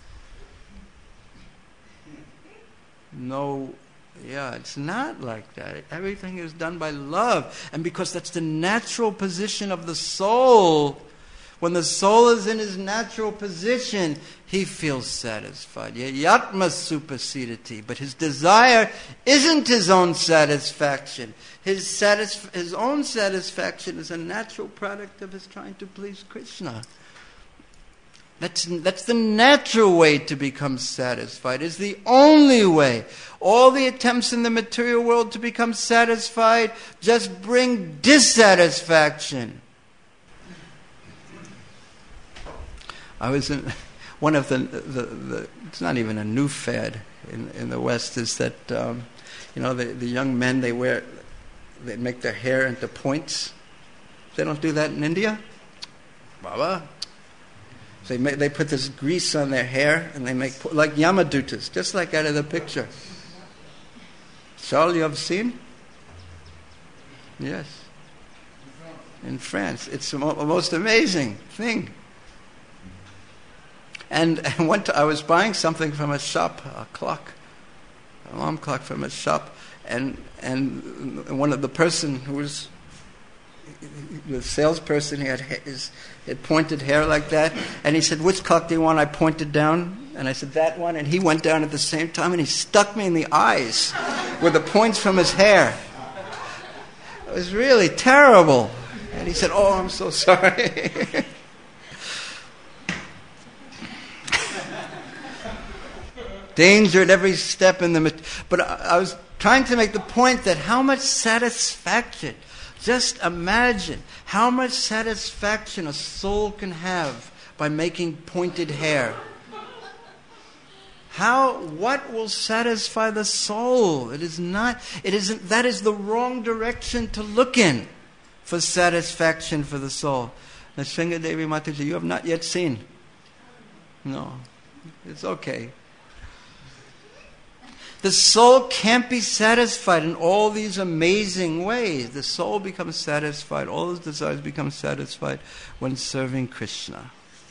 No, it's not like that. Everything is done by love. And because that's the natural position of the soul, when the soul is in his natural position, he feels satisfied. Yatma supasidati. But his desire isn't his own satisfaction. His own satisfaction is a natural product of his trying to please Krishna. That's the natural way to become satisfied. It's the only way. All the attempts in the material world to become satisfied just bring dissatisfaction. I was in one of the it's not even a new fad in the West, is that the young men, they make their hair into points. They don't do that in India, Baba. So they put this grease on their hair and they make like Yamadutas, just like out of the picture. Charles, you have seen? Yes. In France. It's the most amazing thing. And I was buying something from a shop, an alarm clock from a shop, and one of the person who was the salesperson, he had pointed hair like that, and he said, "Which clock do you want?" I pointed down, and I said, "That one," and he went down at the same time, and he stuck me in the eyes with the points from his hair. It was really terrible. And he said, "Oh, I'm so sorry." Danger at every step in the... But I was trying to make the point that how much satisfaction, just imagine how much satisfaction a soul can have by making pointed hair. What will satisfy the soul? That is the wrong direction to look in for satisfaction for the soul. Nrsinga Devi Mataji, you have not yet seen. No, it's okay. The soul can't be satisfied in all these amazing ways. The soul becomes satisfied, all its desires become satisfied when serving Krishna.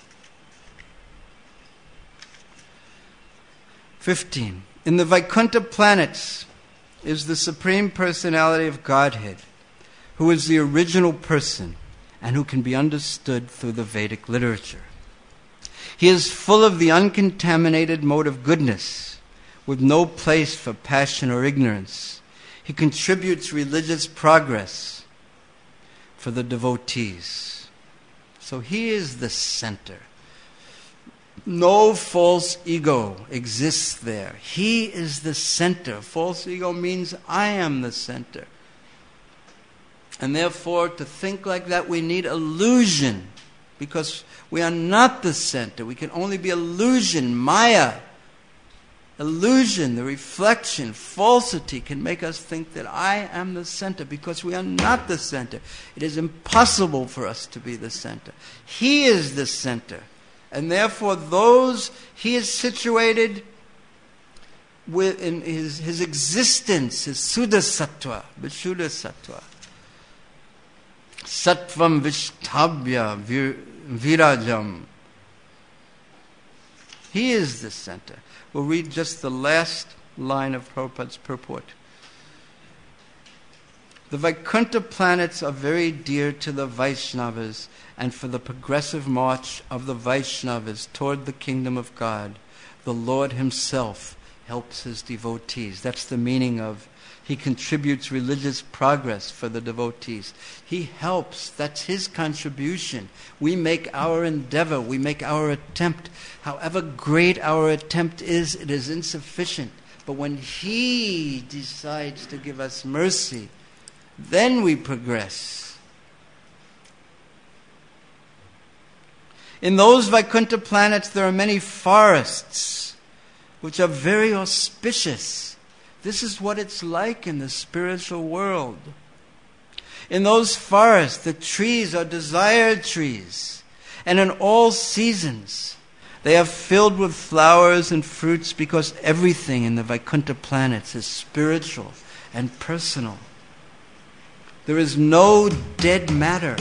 15. In the Vaikuntha planets is the Supreme Personality of Godhead, who is the original person and who can be understood through the Vedic literature. He is full of the uncontaminated mode of goodness, with no place for passion or ignorance. He contributes religious progress for the devotees. So he is the center. No false ego exists there. He is the center. False ego means I am the center. And therefore, to think like that, we need illusion, because we are not the center. We can only be illusion, maya. Illusion, the reflection, falsity can make us think that I am the center, because we are not the center. It is impossible for us to be the center. He is the center. And therefore, he is situated in his existence, his Suddha Sattva, Vishuddha Sattva. Sattvam Vishthabhya Virajam. He is the center. We'll read just the last line of Prabhupada's purport. The Vaikuntha planets are very dear to the Vaishnavas, and for the progressive march of the Vaishnavas toward the kingdom of God, the Lord himself helps his devotees. That's the meaning of he contributes religious progress for the devotees. He helps. That's his contribution. We make our endeavor. We make our attempt. However great our attempt is, it is insufficient. But when he decides to give us mercy, then we progress. In those Vaikuntha planets, there are many forests which are very auspicious. This is what it's like in the spiritual world. In those forests, the trees are desired trees, and in all seasons they are filled with flowers and fruits, because everything in the Vaikuntha planets is spiritual and personal. There is no dead matter.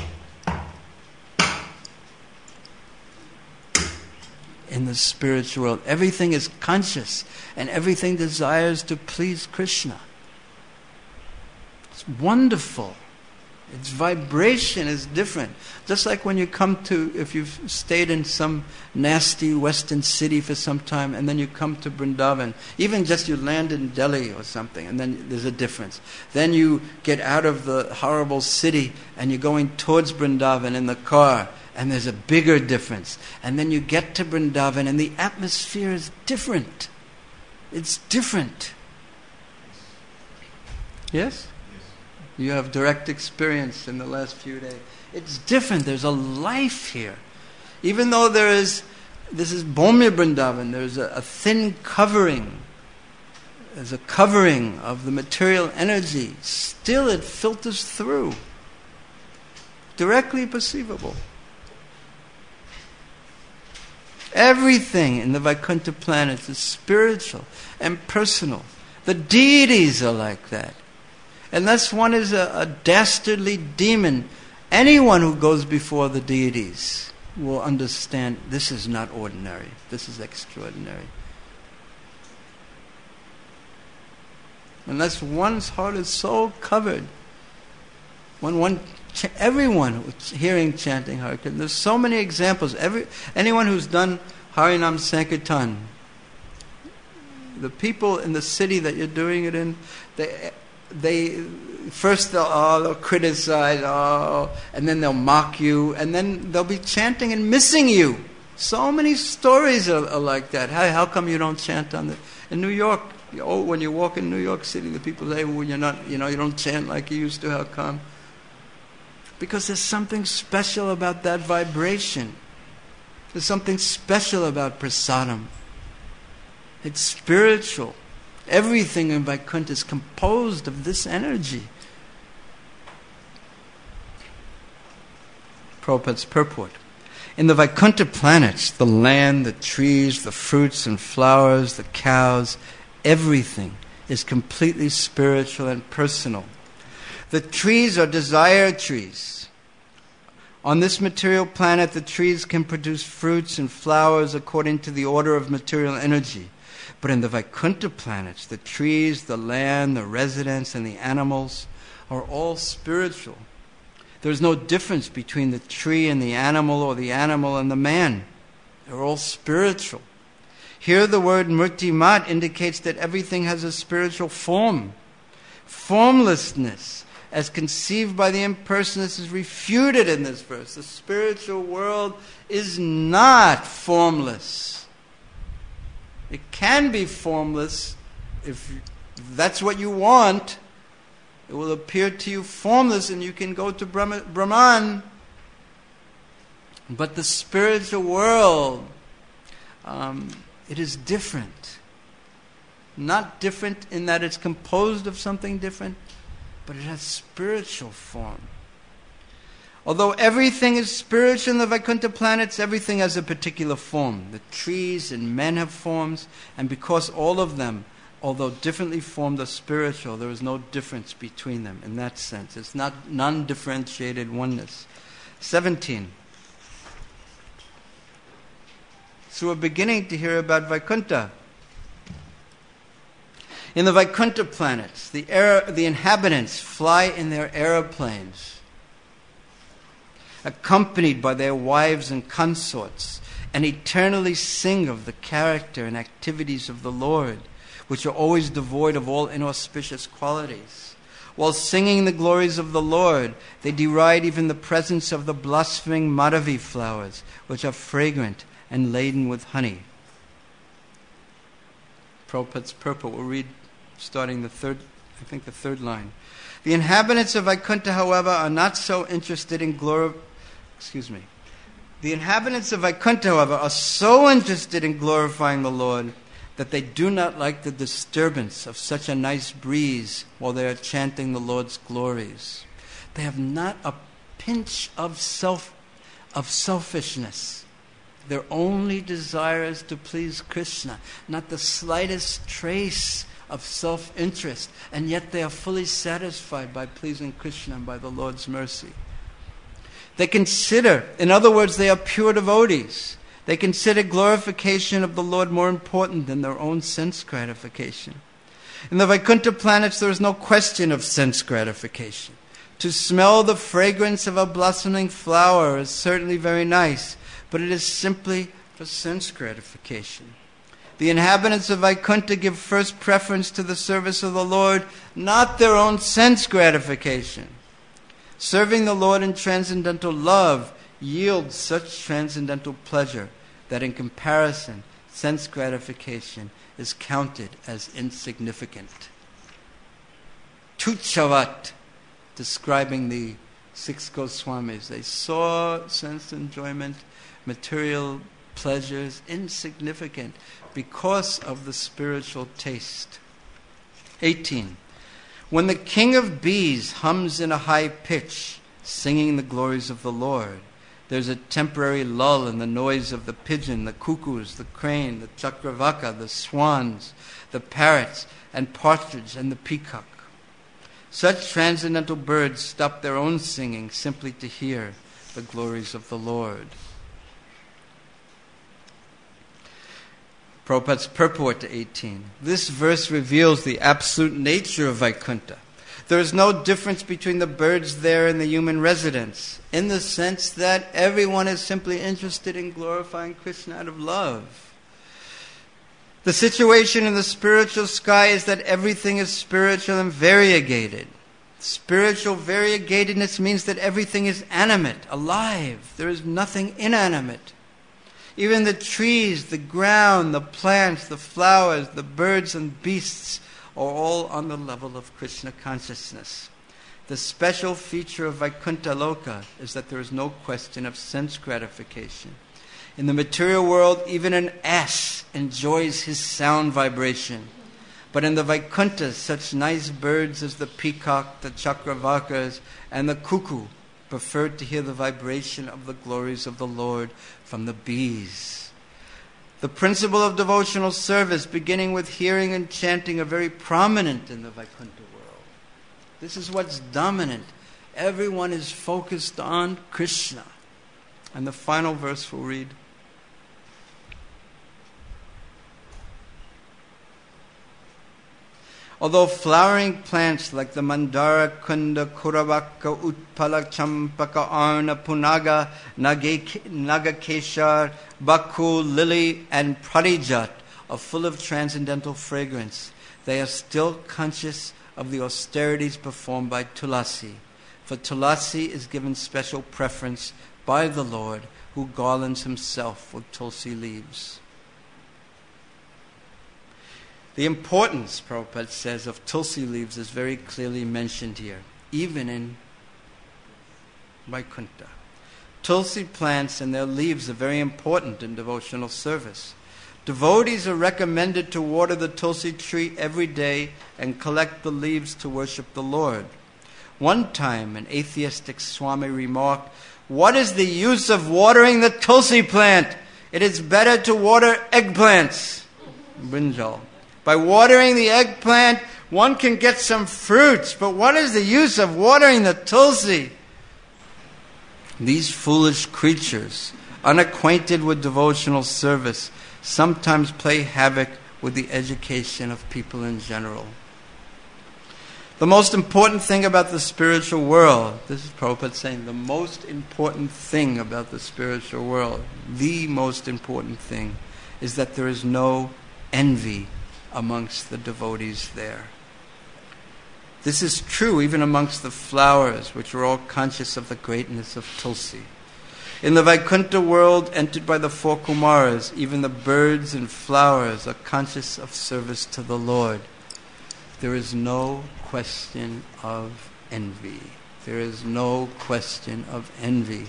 In the spiritual world, everything is conscious and everything desires to please Krishna. It's wonderful. Its vibration is different. Just like when you come to, if you've stayed in some nasty western city for some time and then you come to Vrindavan, even just you land in Delhi or something, and then there's a difference. Then you get out of the horrible city and you're going towards Vrindavan in the car, and there's a bigger difference. And then you get to Vrindavan and the atmosphere is different. It's different. Yes? You have direct experience in the last few days. It's different. There's a life here. Even though this is Bhaumya Vrindavan, there's a thin covering. There's a covering of the material energy. Still it filters through. Directly perceivable. Everything in the Vaikuntha planets is spiritual and personal. The deities are like that. Unless one is a dastardly demon, anyone who goes before the deities will understand this is not ordinary. This is extraordinary. Unless one's heart is so covered, everyone who's hearing chanting Hare Krishna, there's so many examples. Anyone who's done Harinam Sankirtan, the people in the city that you're doing it in, they first they'll criticize, and then they'll mock you, and then they'll be chanting and missing you. So many stories are like that. How come you don't chant in New York? When you walk in New York City, the people say, "Well, you're not, you don't chant like you used to. How come?" Because there's something special about that vibration. There's something special about prasadam. It's spiritual. Everything in Vaikuntha is composed of this energy. Prabhupada's purport. In the Vaikuntha planets, the land, the trees, the fruits and flowers, the cows, everything is completely spiritual and personal. The trees are desire trees. On this material planet, the trees can produce fruits and flowers according to the order of material energy. But in the Vaikuntha planets, the trees, the land, the residents, and the animals are all spiritual. There's no difference between the tree and the animal or the animal and the man. They're all spiritual. Here the word murtimat indicates that everything has a spiritual form. Formlessness, as conceived by the impersonalists, is refuted in this verse. The spiritual world is not formless. It can be formless if that's what you want. It will appear to you formless and you can go to Brahman. But the spiritual world, it is different. Not different in that it's composed of something different, but it has spiritual form. Although everything is spiritual in the Vaikuntha planets, everything has a particular form. The trees and men have forms, and because all of them, although differently formed, are spiritual, there is no difference between them in that sense. It's not non-differentiated oneness. 17. So we're beginning to hear about Vaikuntha. In the Vaikuntha planets, the inhabitants fly in their aeroplanes, accompanied by their wives and consorts, and eternally sing of the character and activities of the Lord, which are always devoid of all inauspicious qualities. While singing the glories of the Lord, they deride even the presence of the blossoming Madhavi flowers, which are fragrant and laden with honey. Prabhupada's purport, we'll read starting the third line. The inhabitants of Vaikuntha, however, are not so interested in The inhabitants of Vaikuntha, however, are so interested in glorifying the Lord that they do not like the disturbance of such a nice breeze while they are chanting the Lord's glories. They have not a pinch of selfishness. Their only desire is to please Krishna, not the slightest trace of self-interest, and yet they are fully satisfied by pleasing Krishna and by the Lord's mercy. They consider, in other words, they are pure devotees. They consider glorification of the Lord more important than their own sense gratification. In the Vaikuntha planets, there is no question of sense gratification. To smell the fragrance of a blossoming flower is certainly very nice, but it is simply for sense gratification. The inhabitants of Vaikuntha give first preference to the service of the Lord, not their own sense gratification. Serving the Lord in transcendental love yields such transcendental pleasure that in comparison, sense gratification is counted as insignificant. Tuchavat, describing the 6 Goswamis, they saw sense enjoyment, material pleasures insignificant because of the spiritual taste. 18. When the king of bees hums in a high pitch, singing the glories of the Lord, there's a temporary lull in the noise of the pigeon, the cuckoos, the crane, the chakravaka, the swans, the parrots, and partridge, and the peacock. Such transcendental birds stop their own singing simply to hear the glories of the Lord. Prabhupada's purport to 18. This verse reveals the absolute nature of Vaikuntha. There is no difference between the birds there and the human residents, in the sense that everyone is simply interested in glorifying Krishna out of love. The situation in the spiritual sky is that everything is spiritual and variegated. Spiritual variegatedness means that everything is animate, alive. There is nothing inanimate. Even the trees, the ground, the plants, the flowers, the birds and beasts are all on the level of Krishna consciousness. The special feature of Vaikuntha Loka is that there is no question of sense gratification. In the material world, even an ass enjoys his sound vibration. But in the Vaikuntha, such nice birds as the peacock, the chakravakas, and the cuckoo preferred to hear the vibration of the glories of the Lord from the bees. The principle of devotional service, beginning with hearing and chanting, are very prominent in the Vaikuntha world. This is what's dominant. Everyone is focused on Krishna. And the final verse we'll read. Although flowering plants like the Mandara, Kunda, Kuravaka, Utpala, Champaka, Arna, Punaga, Nagakeshar, Baku, Lily, and Parijat are full of transcendental fragrance, they are still conscious of the austerities performed by Tulasi. For Tulasi is given special preference by the Lord, who garlands himself with tulsi leaves. The importance, Prabhupada says, of tulsi leaves is very clearly mentioned here, even in Vaikuntha. Tulsi plants and their leaves are very important in devotional service. Devotees are recommended to water the tulsi tree every day and collect the leaves to worship the Lord. One time, an atheistic Swami remarked, "What is the use of watering the tulsi plant? It is better to water eggplants." Brinjal. By watering the eggplant, one can get some fruits, but what is the use of watering the tulsi? These foolish creatures, unacquainted with devotional service, sometimes play havoc with the education of people in general. The most important thing about the spiritual world, this is Prabhupada saying, the most important thing about the spiritual world, the most important thing, is that there is no envy amongst the devotees there. This is true even amongst the flowers, which are all conscious of the greatness of Tulsi. In the Vaikuntha world entered by the four Kumaras, even the birds and flowers are conscious of service to the Lord. There is no question of envy. There is no question of envy.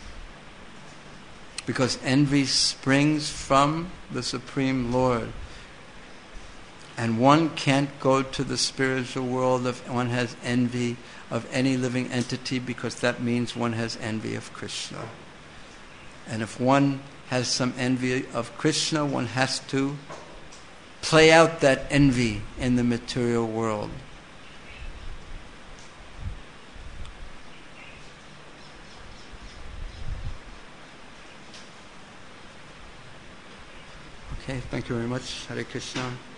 Because envy springs from the Supreme Lord. And one can't go to the spiritual world if one has envy of any living entity, because that means one has envy of Krishna. And if one has some envy of Krishna, one has to play out that envy in the material world. Okay, thank you very much. Hare Krishna.